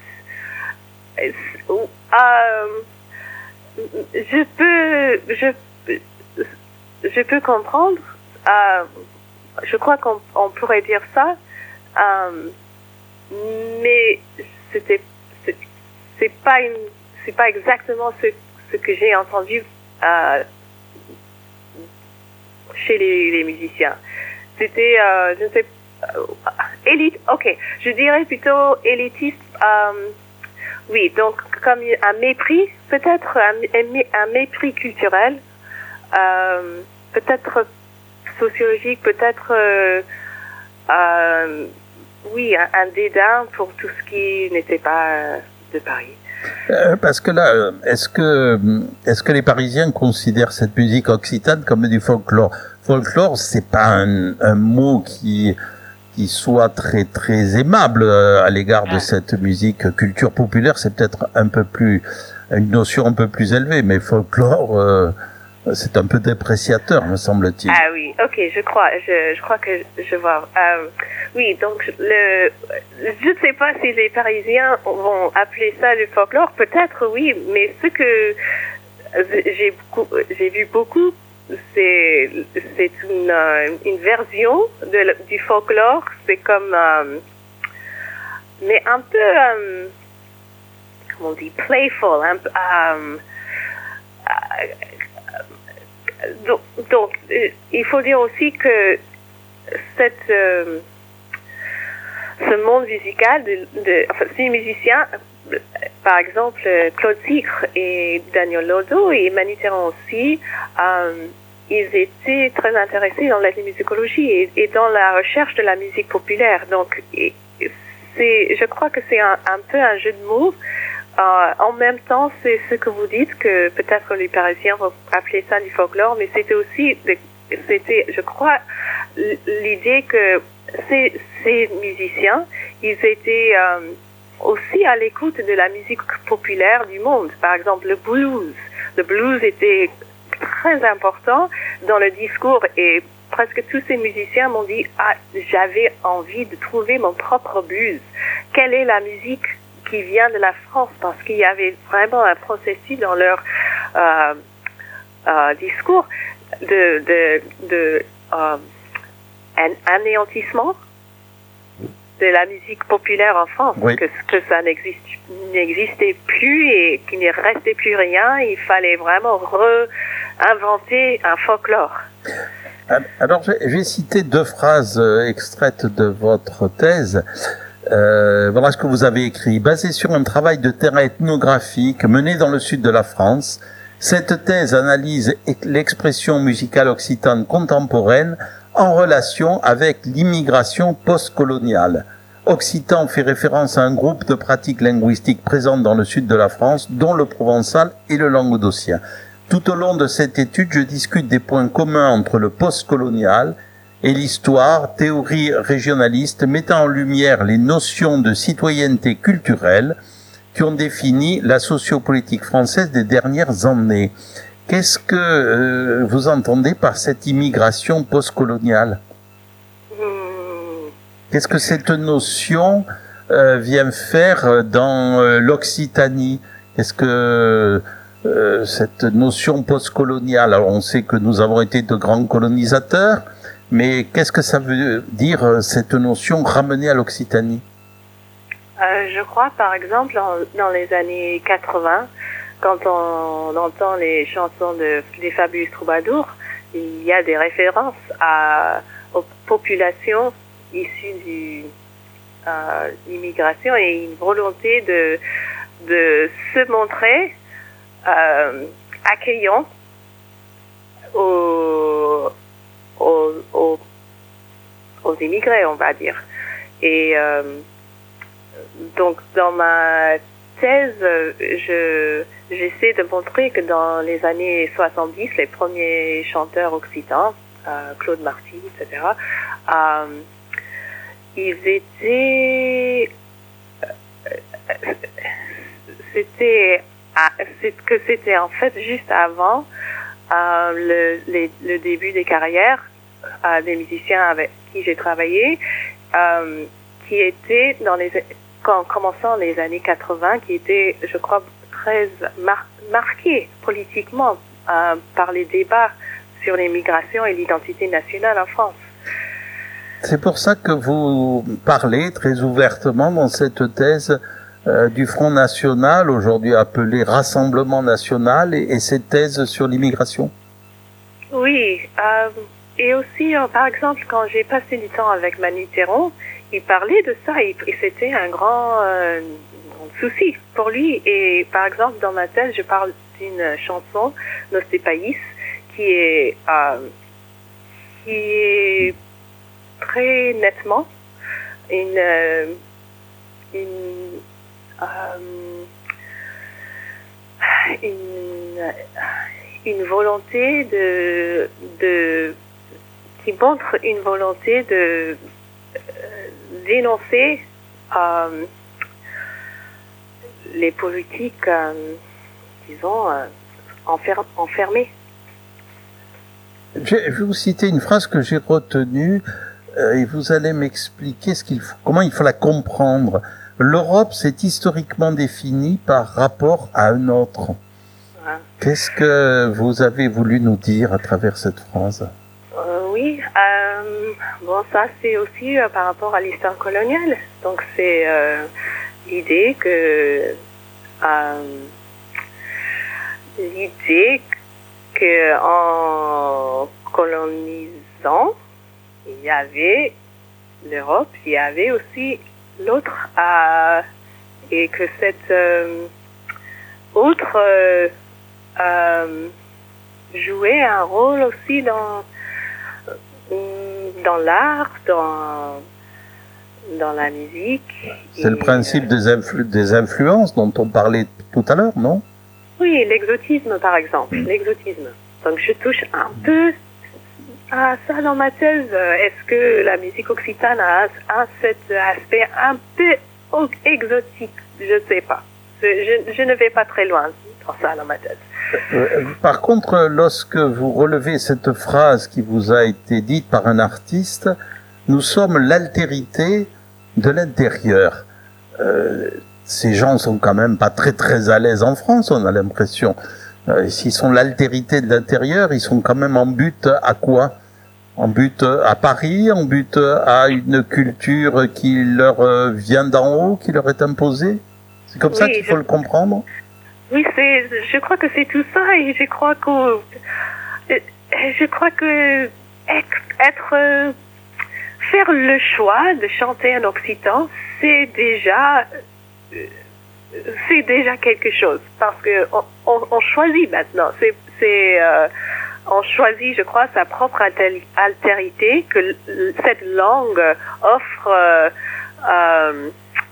Speaker 2: Euh, je peux je je peux comprendre. Euh, je crois qu'on on pourrait dire ça. Euh, mais c'était c'est, c'est pas une c'est pas exactement ce ce que j'ai entendu euh, chez les, les musiciens. C'était euh, je ne sais euh, élite. Ok, je dirais plutôt élitiste. Euh, oui, donc comme un mépris, peut-être un, un mépris culturel, euh, peut-être sociologique, peut-être euh, euh, oui, un, un dédain pour tout ce qui n'était pas euh, de Paris.
Speaker 1: Euh, parce que là, est-ce que est-ce que les Parisiens considèrent cette musique occitane comme du folklore? Folklore, c'est pas un, un mot qui qui soit très très aimable à l'égard de cette musique. Culture populaire, c'est peut-être un peu plus une notion un peu plus élevée, mais folklore, euh, c'est un peu dépréciateur, me semble-t-il.
Speaker 2: Ah oui, ok, je crois, je, je crois que je vois. Euh, oui, donc le, je ne sais pas si les Parisiens vont appeler ça le folklore. Peut-être oui, mais ce que j'ai beaucoup, j'ai vu beaucoup, c'est c'est une une version de du folklore. C'est comme, euh, mais un peu, euh, comment on dit, playful, un peu. Euh, Donc, donc euh, il faut dire aussi que cette, euh, ce monde musical, de, de, enfin, ces musiciens, par exemple Claude Sigre et Daniel Lodo et Manu Théran aussi, euh, ils étaient très intéressés dans l'ethnomusicologie et, et dans la recherche de la musique populaire. Donc, et, c'est, je crois que c'est un, un peu un jeu de mots. Euh, en même temps, c'est ce que vous dites, que peut-être les Parisiens vont appeler ça du folklore, mais c'était aussi, c'était, je crois, l'idée que ces, ces musiciens, ils étaient euh, aussi à l'écoute de la musique populaire du monde. Par exemple, le blues. Le blues était très important dans le discours et presque tous ces musiciens m'ont dit « Ah, j'avais envie de trouver mon propre blues. Quelle est la musique qui vient de la France ?» Parce qu'il y avait vraiment un processus dans leur euh, euh, discours de, de, de euh, un anéantissement de la musique populaire en France, oui. que, que ça n'existe, n'existait plus et qu'il ne restait plus rien. Il fallait vraiment réinventer un folklore.
Speaker 1: Alors, je vais citer deux phrases extraites de votre thèse. Euh, voilà ce que vous avez écrit. Basé sur un travail de terrain ethnographique mené dans le sud de la France, cette thèse analyse l'expression musicale occitane contemporaine en relation avec l'immigration postcoloniale. Occitan fait référence à un groupe de pratiques linguistiques présentes dans le sud de la France, dont le provençal et le languedocien. Tout au long de cette étude, je discute des points communs entre le postcolonial et l'histoire, théorie régionaliste mettant en lumière les notions de citoyenneté culturelle qui ont défini la sociopolitique française des dernières années. Qu'est-ce que euh, vous entendez par cette immigration postcoloniale ? Qu'est-ce que cette notion euh, vient faire dans euh, l'Occitanie ? Qu'est-ce que euh, cette notion postcoloniale ? Alors on sait que nous avons été de grands colonisateurs, mais qu'est-ce que ça veut dire, cette notion ramenée à l'Occitanie ?
Speaker 2: euh, Je crois, par exemple, en, dans les années quatre-vingts, quand on entend les chansons de, des Fabuleux Troubadours, il y a des références à, aux populations issues de euh, l'immigration et une volonté de, de se montrer euh, accueillant aux Aux, aux, aux immigrés, on va dire. Et euh, donc, dans ma thèse, je, j'essaie de montrer que dans les années soixante-dix, les premiers chanteurs occitans, euh, Claude Marty, et cetera, euh, ils étaient, c'était, c'est que c'était en fait juste avant euh, le, les, le début des carrières euh, des musiciens avec qui j'ai travaillé, euh, qui étaient dans les, en commençant les années quatre-vingts, qui étaient, je crois, très mar- marqués politiquement euh, par les débats sur l'immigration et l'identité nationale en France.
Speaker 1: C'est pour ça que vous parlez très ouvertement dans cette thèse euh, du Front National, aujourd'hui appelé Rassemblement National, et, et cette thèse sur l'immigration.
Speaker 2: Oui, euh, et aussi, euh, par exemple, quand j'ai passé du temps avec Manu Théron, il parlait de ça, et, et c'était un grand euh, souci pour lui. Et par exemple, dans ma thèse, je parle d'une chanson, Nos Pays, qui est, euh, qui est très nettement une, euh, une, euh, une, une volonté de, de, qui montre une volonté de euh, dénoncer euh, les politiques, euh, disons, euh, enfer- enfermées.
Speaker 1: Je vais vous citer une phrase que j'ai retenue euh, et vous allez m'expliquer ce qu'il faut, comment il faut la comprendre. L'Europe s'est historiquement définie par rapport à un autre.
Speaker 2: Ouais.
Speaker 1: Qu'est-ce que vous avez voulu nous dire à travers cette phrase?
Speaker 2: Euh, oui, euh, bon, ça c'est aussi euh, par rapport à l'histoire coloniale. Donc c'est euh, l'idée que euh, l'idée que en colonisant, il y avait l'Europe, il y avait aussi l'autre, euh, et que cette euh, autre euh, euh, jouait un rôle aussi dans dans l'art, dans dans la musique.
Speaker 1: C'est le principe euh, des, influ- des influences dont on parlait tout à l'heure, non?
Speaker 2: Oui, l'exotisme par exemple, mmh. l'exotisme. Donc je touche un peu à ça dans ma thèse. Est-ce que la musique occitane a, a cet aspect un peu exotique? Je ne sais pas. Je, je ne vais pas très loin dans ça dans ma thèse.
Speaker 1: Par contre, lorsque vous relevez cette phrase qui vous a été dite par un artiste, nous sommes l'altérité de l'intérieur. Euh, ces gens sont quand même pas très très à l'aise en France, on a l'impression. Euh, s'ils sont l'altérité de l'intérieur, ils sont quand même en but à quoi? En but à Paris, en but à une culture qui leur vient d'en haut, qui leur est imposée? C'est comme oui, ça qu'il faut je... le comprendre?
Speaker 2: Oui, c'est, je crois que c'est tout ça, et je crois que, je crois que être, faire le choix de chanter en occitan, c'est déjà, c'est déjà quelque chose, parce que on, on, on choisit maintenant, c'est, c'est, euh, on choisit, je crois, sa propre alter- altérité que cette langue offre euh, euh,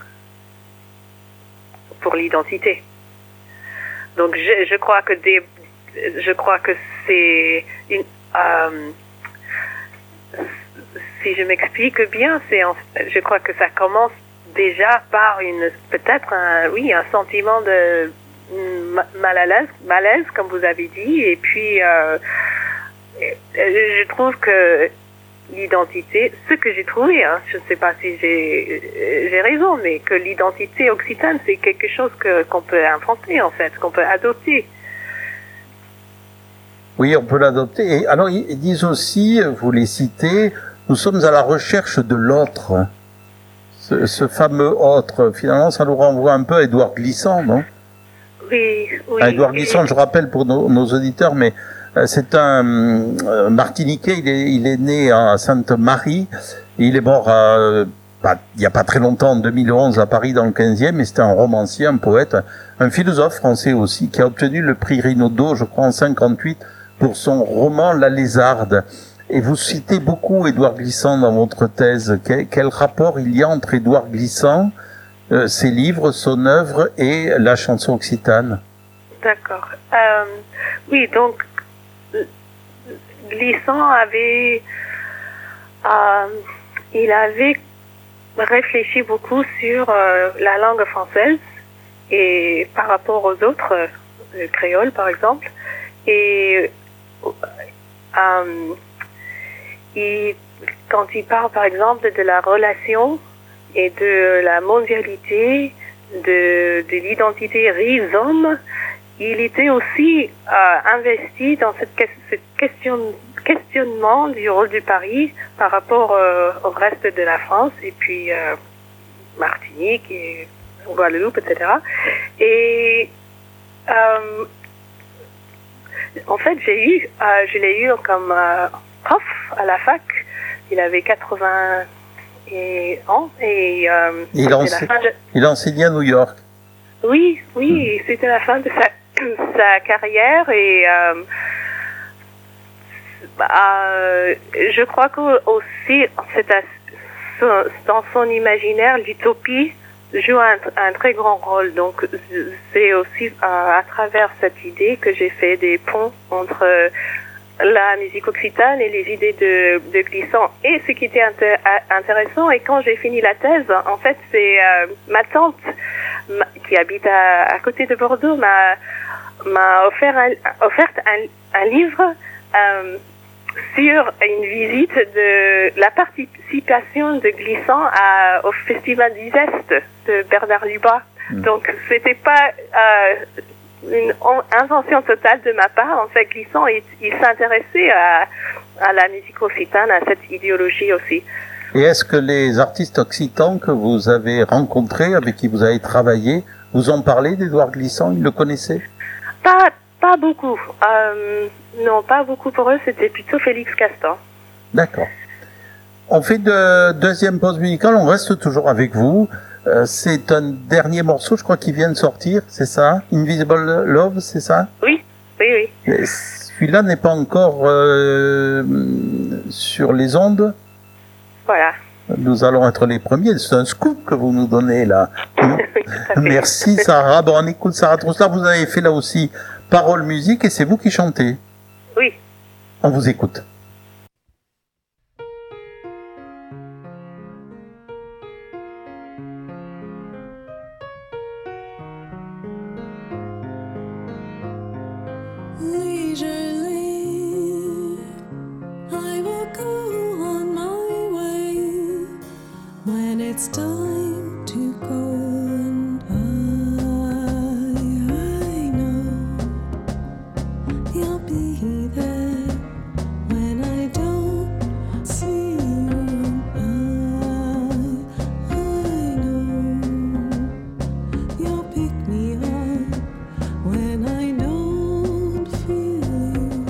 Speaker 2: pour l'identité. Donc je, je crois que des, je crois que c'est une, euh, si je m'explique bien, c'est en, je crois que ça commence déjà par une peut-être un oui un sentiment de mal à l'aise, malaise comme vous avez dit, et puis euh, je trouve que l'identité, ce que j'ai trouvé, hein, je ne sais pas si j'ai, j'ai raison, mais que l'identité occitane, c'est quelque chose que, qu'on peut inventer, en fait, qu'on peut adopter.
Speaker 1: Oui, on peut l'adopter. Et alors, ils disent aussi, vous les citez, nous sommes à la recherche de l'autre. Ce, ce fameux autre, finalement, ça nous renvoie un peu à Édouard Glissant, non?
Speaker 2: Oui, oui.
Speaker 1: À Édouard Glissant, je rappelle pour nos, nos auditeurs, mais c'est un euh, Martiniquais, il est, il est né à Sainte-Marie, et il est mort à, bah, il n'y a pas très longtemps, en deux mille onze, à Paris dans le quinzième, et c'était un romancier, un poète, un philosophe français aussi, qui a obtenu le prix Renaudot, je crois en cinquante-huit, pour son roman La Lézarde. Et vous citez beaucoup Édouard Glissant dans votre thèse. Quel, quel rapport il y a entre Édouard Glissant, euh, ses livres, son œuvre et la chanson occitane?
Speaker 2: D'accord. Euh, oui, donc, Glissant avait, euh, il avait réfléchi beaucoup sur euh, la langue française et par rapport aux autres, euh, le créole par exemple. Et euh, il, quand il parle par exemple de la relation et de la mondialité, de, de l'identité rhizome, il était aussi euh, investi dans cette, cette question, questionnement du rôle du Paris par rapport euh, au reste de la France, et puis euh, Martinique et Guadeloupe, et cetera. Et euh, en fait, j'ai eu, euh, je l'ai eu comme euh, prof à la fac. Il avait quatre-vingts ans et euh,
Speaker 1: il, ense- la fin de... il enseignait à New York.
Speaker 2: Oui, oui, mmh. C'était la fin de sa, sa carrière et euh, euh, je crois qu'aussi dans son imaginaire, l'utopie joue un, un très grand rôle. Donc c'est aussi euh, à travers cette idée que j'ai fait des ponts entre la musique occitane et les idées de, de Glissant. Et ce qui était inter- intéressant, et quand j'ai fini la thèse, en fait, c'est euh, ma tante ma, qui habite à, à côté de Bordeaux m'a, m'a offert un, offert un, un livre euh, sur une visite de la participation de Glissant à, au Festival d'Izeste de Bernard Lubas. Mmh. Donc, c'était pas euh, une invention totale de ma part. En fait, Glissant, il, il s'intéressait à, à la musique occitane, à cette idéologie aussi.
Speaker 1: Et est-ce que les artistes occitans que vous avez rencontrés, avec qui vous avez travaillé, vous ont parlé d'Édouard Glissant? Ils le connaissaient?
Speaker 2: Pas, pas beaucoup. Euh, non, pas beaucoup pour eux. C'était plutôt Félix Castan.
Speaker 1: D'accord. On fait de deuxième pause musicale. On reste toujours avec vous. Euh, c'est un dernier morceau, je crois, qui vient de sortir, c'est ça? Invisible Love, c'est ça?
Speaker 2: Oui, oui, oui.
Speaker 1: Et celui-là n'est pas encore euh, sur les ondes.
Speaker 2: Voilà.
Speaker 1: Nous allons être les premiers. C'est un scoop que vous nous donnez là. Merci Sarah. Bon, on écoute Sarah Trousslar. Vous avez fait là aussi parole musique et c'est vous qui chantez.
Speaker 2: Oui.
Speaker 1: On vous écoute.
Speaker 4: It's time to go, and I, I know you'll be there when I don't see you. And I, I know you'll pick me up when I don't feel you.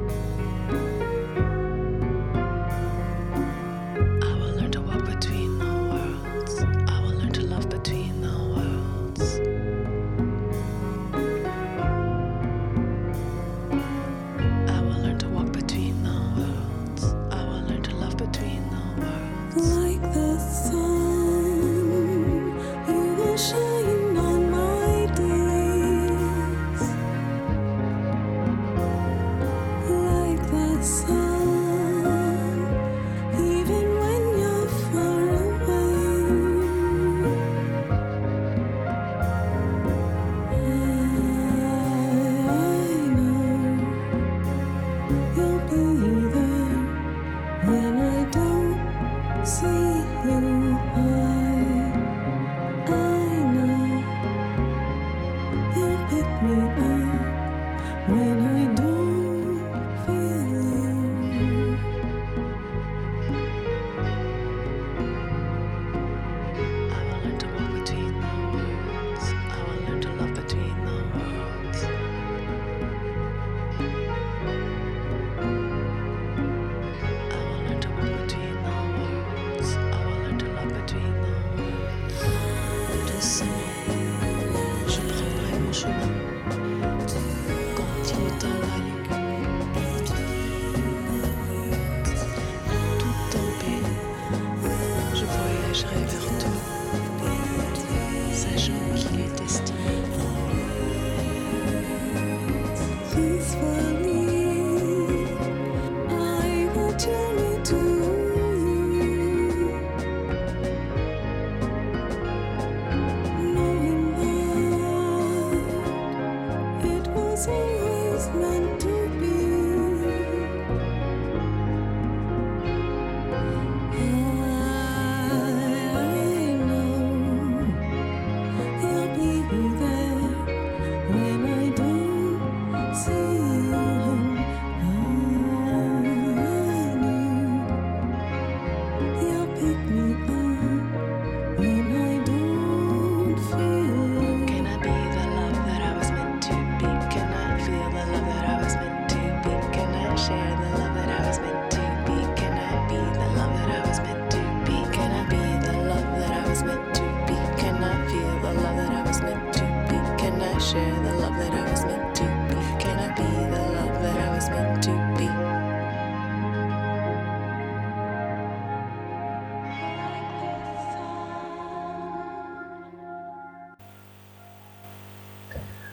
Speaker 4: I will learn to walk between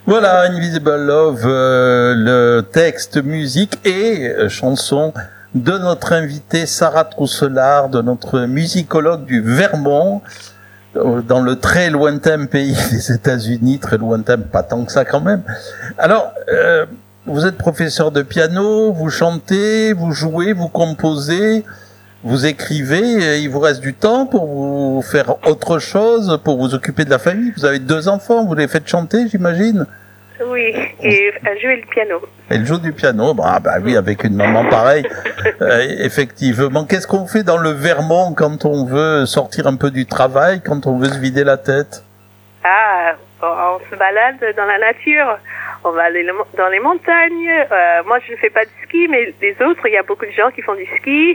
Speaker 1: Voilà, Invisible Love, euh, le texte, musique et euh, chanson de notre invitée Sarah Trousselard, de notre musicologue du Vermont, euh, dans le très lointain pays des États-Unis, très lointain, pas tant que ça quand même. Alors, euh, vous êtes professeur de piano, vous chantez, vous jouez, vous composez, vous écrivez, il vous reste du temps pour vous faire autre chose, pour vous occuper de la famille. Vous avez deux enfants, vous les faites chanter, j'imagine?
Speaker 2: Oui, et à jouer le piano.
Speaker 1: Elle joue du piano, bah, bah oui, avec une maman pareille, euh, effectivement. Qu'est-ce qu'on fait dans le Vermont quand on veut sortir un peu du travail, quand on veut se vider la tête?
Speaker 2: Ah, on se balade dans la nature, on va aller dans les montagnes. Euh, moi, je ne fais pas de ski, mais les autres, il y a beaucoup de gens qui font du ski.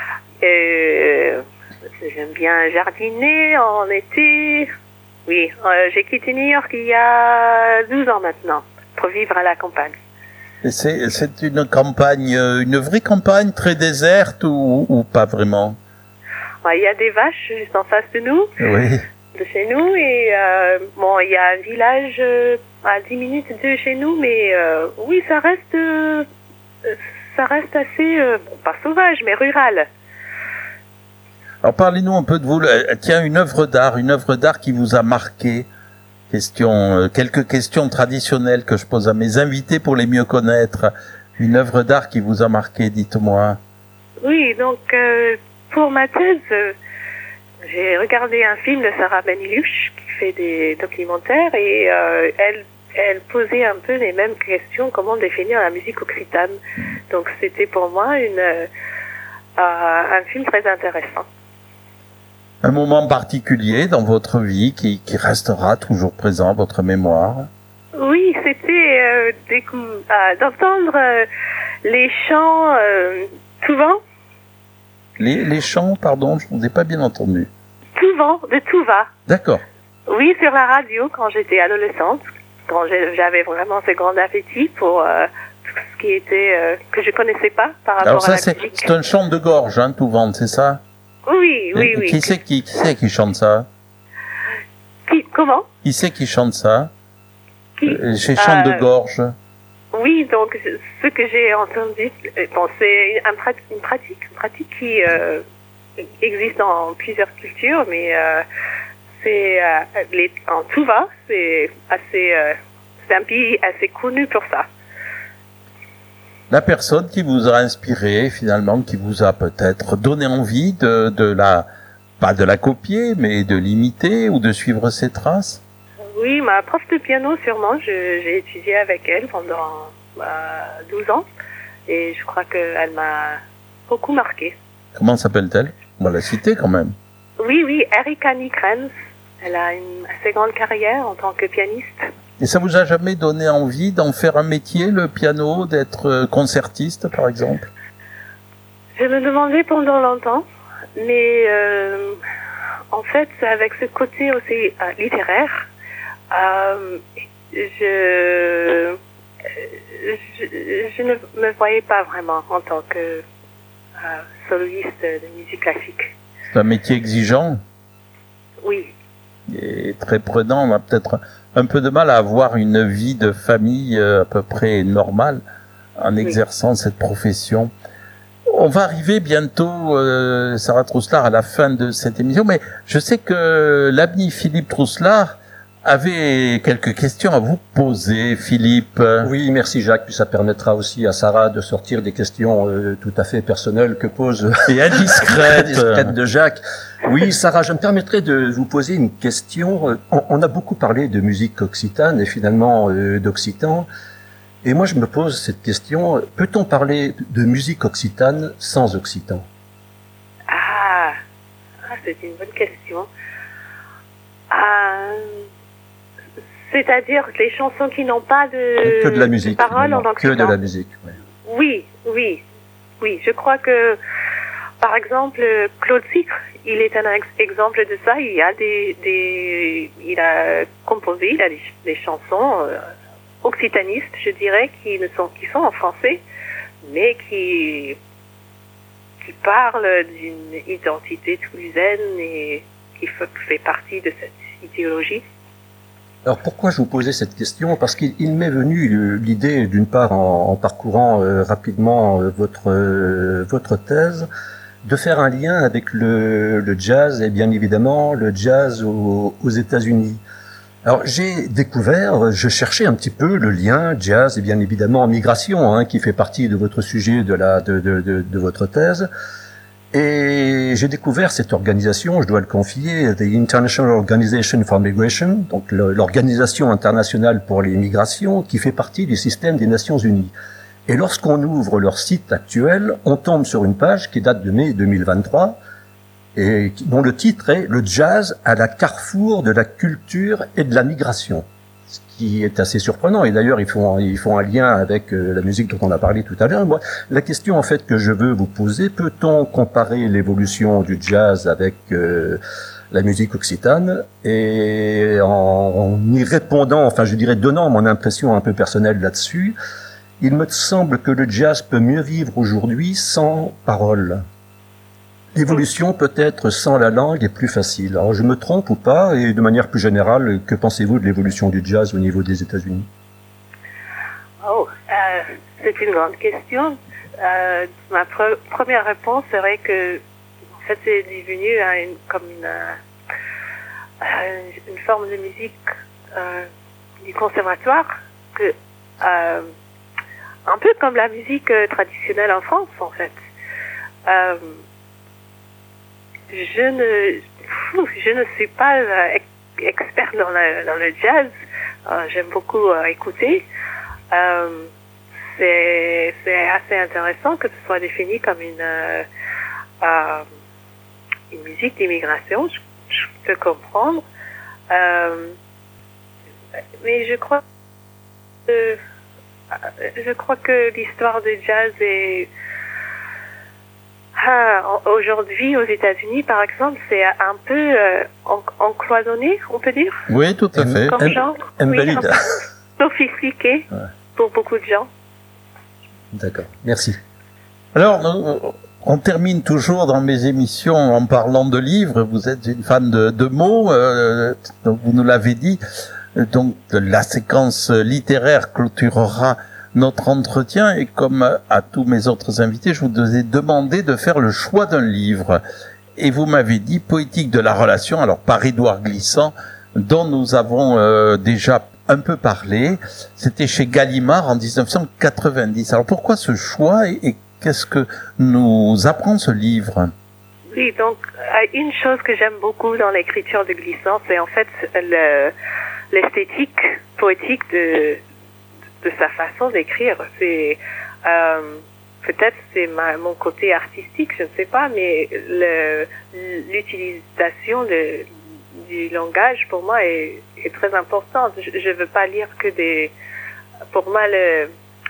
Speaker 2: Euh, j'aime bien jardiner en été. Oui, euh, j'ai quitté New York il y a douze ans maintenant, pour vivre à la campagne.
Speaker 1: Et c'est, c'est une campagne, une vraie campagne très déserte ou, ou pas vraiment?
Speaker 2: Ouais, il y a des vaches juste en face de nous,
Speaker 1: oui.
Speaker 2: de chez nous, et euh, bon, il y a un village euh, à dix minutes de chez nous, mais euh, oui, ça reste, euh, ça reste assez, euh, bon, pas sauvage, mais rural.
Speaker 1: Alors parlez-nous un peu de vous. Tiens, une œuvre d'art, une œuvre d'art qui vous a marqué. Question, euh, quelques questions traditionnelles que je pose à mes invités pour les mieux connaître. Une œuvre d'art qui vous a marqué, dites-moi.
Speaker 2: Oui, donc euh, pour ma thèse, euh, j'ai regardé un film de Sarah Benillush qui fait des documentaires et euh, elle, elle posait un peu les mêmes questions, comment définir la musique occitane. Donc c'était pour moi une, euh, un film très intéressant.
Speaker 1: Un moment particulier dans votre vie qui, qui restera toujours présent à votre mémoire?
Speaker 2: Oui, c'était euh, euh, d'entendre euh, les chants euh, Touvan.
Speaker 1: Les, les chants, pardon, je ne vous ai pas bien entendu.
Speaker 2: Touvan, de Touva.
Speaker 1: D'accord.
Speaker 2: Oui, sur la radio quand j'étais adolescente, quand j'avais vraiment ce grand appétit pour euh, tout ce qui était euh, que je connaissais pas par rapport
Speaker 1: Alors ça,
Speaker 2: à la
Speaker 1: c'est,
Speaker 2: musique.
Speaker 1: c'est un chant de gorge, hein, Touvan, c'est ça?
Speaker 2: Oui, oui,
Speaker 1: Et,
Speaker 2: oui.
Speaker 1: Qui c'est qui, qui c'est qui chante ça?
Speaker 2: Qui, comment?
Speaker 1: Qui c'est qui chante ça?
Speaker 2: Qui?
Speaker 1: Euh, Chez chant
Speaker 2: Euh,
Speaker 1: de gorge.
Speaker 2: Oui, donc ce que j'ai entendu, bon, c'est un prat- une pratique, une pratique qui euh, existe dans plusieurs cultures, mais euh, c'est euh, les, en Touva, c'est assez, euh, c'est un pays assez connu pour ça.
Speaker 1: La personne qui vous a inspiré, finalement, qui vous a peut-être donné envie de, de la, pas de la copier, mais de l'imiter ou de suivre ses traces?
Speaker 2: Oui, ma prof de piano, sûrement, je, j'ai étudié avec elle pendant euh, douze ans, et je crois qu'elle m'a beaucoup marqué.
Speaker 1: Comment s'appelle-t-elle? On va la citer quand même.
Speaker 2: Oui, oui, Erika Nikrens. Elle a une assez grande carrière en tant que pianiste.
Speaker 1: Et ça vous a jamais donné envie d'en faire un métier, le piano, d'être concertiste, par exemple?
Speaker 2: Je me demandais pendant longtemps, mais euh, en fait, avec ce côté aussi euh, littéraire, euh, je, je, je ne me voyais pas vraiment en tant que euh, soloiste de musique classique.
Speaker 1: C'est un métier exigeant
Speaker 2: Oui.
Speaker 1: et très prenant. On a peut-être un peu de mal à avoir une vie de famille à peu près normale en exerçant oui. cette profession. On va arriver bientôt, euh, Sarah Trousselard, à la fin de cette émission, mais je sais que l'ami Philippe Trousselard avait quelques questions à vous poser, Philippe.
Speaker 5: Oui, merci Jacques, puis ça permettra aussi à Sarah de sortir des questions euh, tout à fait personnelles que pose
Speaker 1: et indiscrètes
Speaker 5: indiscrètes de Jacques. Oui, Sarah, je me permettrai de vous poser une question. On, on a beaucoup parlé de musique occitane et finalement euh, d'occitan. Et moi, je me pose cette question, peut-on parler de musique occitane sans occitan?
Speaker 2: Ah, ah c'est une bonne question. Euh, c'est-à-dire les chansons qui n'ont pas de,
Speaker 5: que de la musique,
Speaker 2: de paroles en occitan.
Speaker 5: Que de la musique, ouais.
Speaker 2: Oui, oui, oui. Je crois que, par exemple, Claude Sicre, il est un ex- exemple de ça. Il y a des, des il a composé, il a des, des chansons euh, occitanistes, je dirais, qui ne sont, qui sont en français, mais qui, qui parlent d'une identité toulousaine et qui fait, fait partie de cette idéologie.
Speaker 5: Alors pourquoi je vous posais cette question? Parce qu'il il m'est venu euh, l'idée, d'une part en, en parcourant euh, rapidement euh, votre euh, votre thèse, de faire un lien avec le, le jazz et bien évidemment le jazz aux, aux États-Unis. Alors j'ai découvert, je cherchais un petit peu le lien jazz et bien évidemment migration, hein, qui fait partie de votre sujet de la de de de, de votre thèse. Et j'ai découvert cette organisation, je dois le confier, the International Organization for Migration, donc le, l'organisation internationale pour les migrations, qui fait partie du système des Nations Unies. Et lorsqu'on ouvre leur site actuel, on tombe sur une page qui date de mai deux mille vingt-trois, et dont le titre est « Le jazz à la carrefour de la culture et de la migration », ce qui est assez surprenant. Et d'ailleurs, ils font, ils font un lien avec euh, la musique dont on a parlé tout à l'heure. Moi, la question en fait que je veux vous poser, peut-on comparer l'évolution du jazz avec euh, la musique occitane? Et en, en y répondant, enfin je dirais donnant mon impression un peu personnelle là-dessus, il me semble que le jazz peut mieux vivre aujourd'hui sans paroles. L'évolution peut-être sans la langue est plus facile. Alors je me trompe ou pas? Et de manière plus générale, que pensez-vous de l'évolution du jazz au niveau des États-Unis?
Speaker 2: Oh, euh, c'est une grande question. Euh, ma pre- première réponse serait que, en fait, c'est devenu hein, une, comme une, euh, une forme de musique euh, du conservatoire, que euh, un peu comme la musique euh, traditionnelle en France, en fait. Euh, Je ne, je ne suis pas euh, experte dans le, dans le jazz. Euh, j'aime beaucoup euh, écouter. Euh, c'est, c'est assez intéressant que ce soit défini comme une, euh, euh, une musique d'immigration. Je, je peux comprendre. Euh, mais je crois que, je crois que l'histoire du jazz est Ah, aujourd'hui, aux États-Unis, par exemple, c'est un peu euh, en- encloisonné, on peut dire,
Speaker 1: Oui, tout à fait.
Speaker 2: comme
Speaker 5: Em-
Speaker 2: genre.
Speaker 5: Embedded.
Speaker 2: Oui, un peu sophistiqué
Speaker 5: Ouais.
Speaker 2: pour beaucoup de gens.
Speaker 5: D'accord, merci.
Speaker 1: Alors, nous, on termine toujours dans mes émissions en parlant de livres. Vous êtes une fan de, de mots, euh, donc vous nous l'avez dit. Donc, la séquence littéraire clôturera notre entretien, et comme à tous mes autres invités, je vous ai demandé de faire le choix d'un livre. Et vous m'avez dit Poétique de la relation, alors par Édouard Glissant, dont nous avons euh, déjà un peu parlé. C'était chez Gallimard en dix-neuf cent quatre-vingt-dix. Alors pourquoi ce choix, et, et qu'est-ce que nous apprend ce livre?
Speaker 2: Oui, donc, euh, une chose que j'aime beaucoup dans l'écriture de Glissant, c'est en fait le, l'esthétique poétique de de sa façon d'écrire. C'est euh, peut-être c'est ma, mon côté artistique, je ne sais pas, mais le, l'utilisation de, du langage pour moi est, est très importante. Je ne veux pas lire que des... Pour moi, le,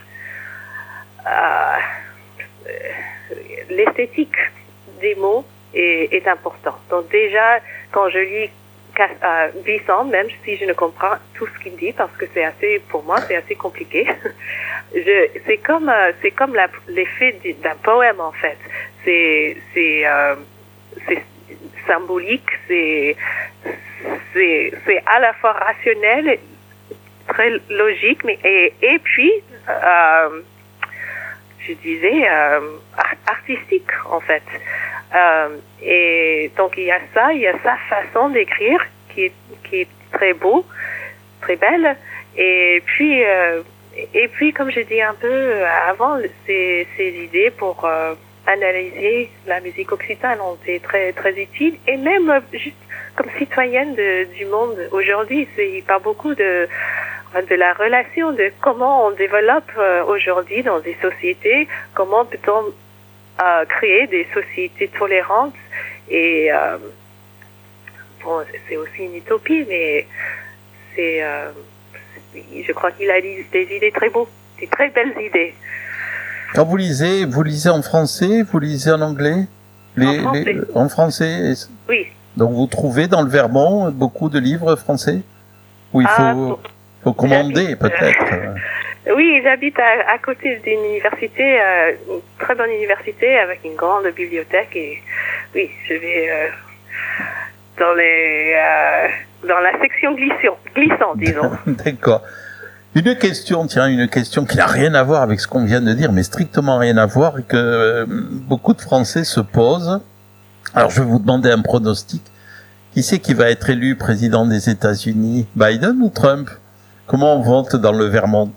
Speaker 2: euh, l'esthétique des mots est, est important. Donc déjà, quand je lis Euh, Glissant, même si je ne comprends tout ce qu'il dit, parce que c'est assez, pour moi, c'est assez compliqué. je, c'est comme, euh, c'est comme la, l'effet d'un poème, en fait. C'est, c'est, euh, c'est symbolique, c'est, c'est, c'est à la fois rationnel, très logique, mais, et, et puis, euh, je disais, euh, artistique, en fait. Euh, et donc il y a ça, il y a sa façon d'écrire qui est, qui est très beau, très belle. Et puis, euh, et puis comme j'ai dit un peu avant, ces, ces idées pour euh, analyser la musique occitane ont été très, très utiles. Et même euh, juste comme citoyenne de, du monde aujourd'hui, c'est, il parle beaucoup de de la relation, de comment on développe euh, aujourd'hui dans des sociétés, comment peut-on euh, créer des sociétés tolérantes. Et euh, bon, c'est aussi une utopie, mais c'est, euh, c'est je crois qu'il a des idées très beaux, des très belles idées.
Speaker 1: Quand vous lisez, vous lisez en français, vous lisez en anglais? Les,
Speaker 2: en français.
Speaker 1: Les, en français.
Speaker 2: Oui.
Speaker 1: Donc vous trouvez dans le Vermont beaucoup de livres français? Où il faut, ah, pour... faut commander j'habite, peut-être.
Speaker 2: Euh, oui, j'habite à, à côté d'une université, euh, une très bonne université avec une grande bibliothèque, et oui, je vais euh, dans les euh, dans la section glissant, glissant disons.
Speaker 1: D'accord. Une question, tiens, une question qui n'a rien à voir avec ce qu'on vient de dire, mais strictement rien à voir, et que euh, beaucoup de Français se posent. Alors, je vais vous demander un pronostic. Qui c'est qui va être élu président des États-Unis, Biden ou Trump? Comment on vote dans le Vermont?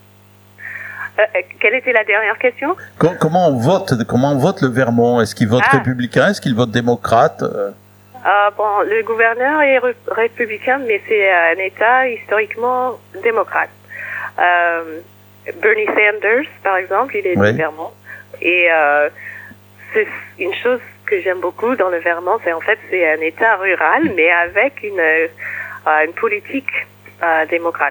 Speaker 2: Euh, quelle était la dernière question?
Speaker 1: Com- Comment on vote? Comment on vote le Vermont? Est-ce qu'il vote
Speaker 2: Ah.
Speaker 1: républicain? Est-ce qu'il vote démocrate?
Speaker 2: Ah, bon, le gouverneur est ré- républicain, mais c'est un État historiquement démocrate. Euh, Bernie Sanders, par exemple, il est
Speaker 1: Oui.
Speaker 2: du Vermont. Et euh, c'est une chose que j'aime beaucoup dans le Vermont, c'est en fait c'est un État rural, mais avec une, euh, une politique euh, démocrate.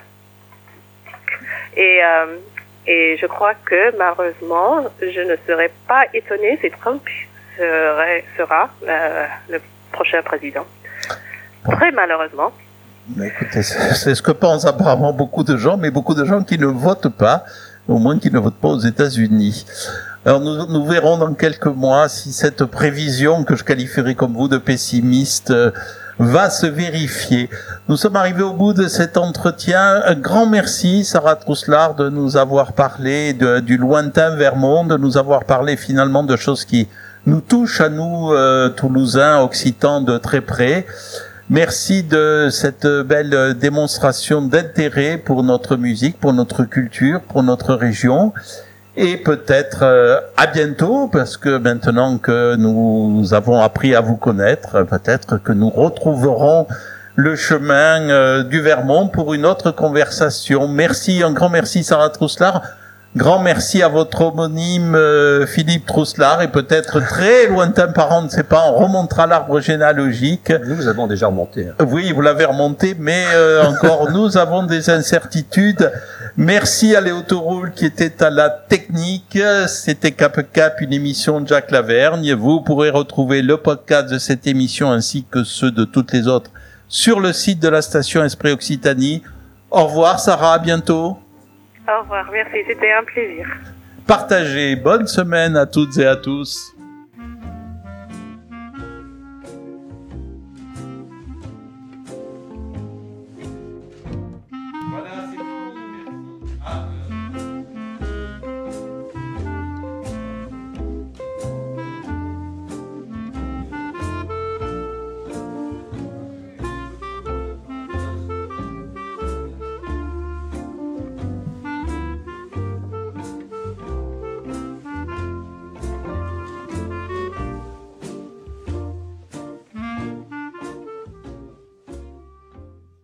Speaker 2: Et, euh, et je crois que malheureusement, je ne serais pas étonnée si Trump serait, sera euh, le prochain président. Très malheureusement.
Speaker 1: Mais écoutez, c'est c'est ce que pensent apparemment beaucoup de gens, mais beaucoup de gens qui ne votent pas, au moins qui ne votent pas aux États-Unis. Alors nous, nous verrons dans quelques mois si cette prévision que je qualifierais comme vous de pessimiste euh, va se vérifier. Nous sommes arrivés au bout de cet entretien. Un grand merci, Sarah Trousselard, de nous avoir parlé de, du lointain Vermont, de nous avoir parlé finalement de choses qui nous touchent à nous, euh, Toulousains, Occitans, de très près. Merci de cette belle démonstration d'intérêt pour notre musique, pour notre culture, pour notre région. Et peut-être euh, à bientôt, parce que maintenant que nous avons appris à vous connaître, peut-être que nous retrouverons le chemin euh, du Vermont pour une autre conversation. Merci, un grand merci Sarah Trousselard. Grand merci à votre homonyme euh, Philippe Trousselard, et peut-être très lointain parent, on ne sait pas, on remontera l'arbre généalogique.
Speaker 5: Nous avons déjà remonté. Hein.
Speaker 1: Oui, vous l'avez remonté, mais euh, encore nous avons des incertitudes. Merci à Léo Tauroul qui était à la technique. C'était Cap Cap, une émission de Jacques Lavergne. Vous pourrez retrouver le podcast de cette émission ainsi que ceux de toutes les autres sur le site de la station Esprit Occitanie. Au revoir Sarah, à bientôt.
Speaker 2: Au revoir, merci, c'était un plaisir.
Speaker 1: Partagez. Bonne semaine à toutes et à tous.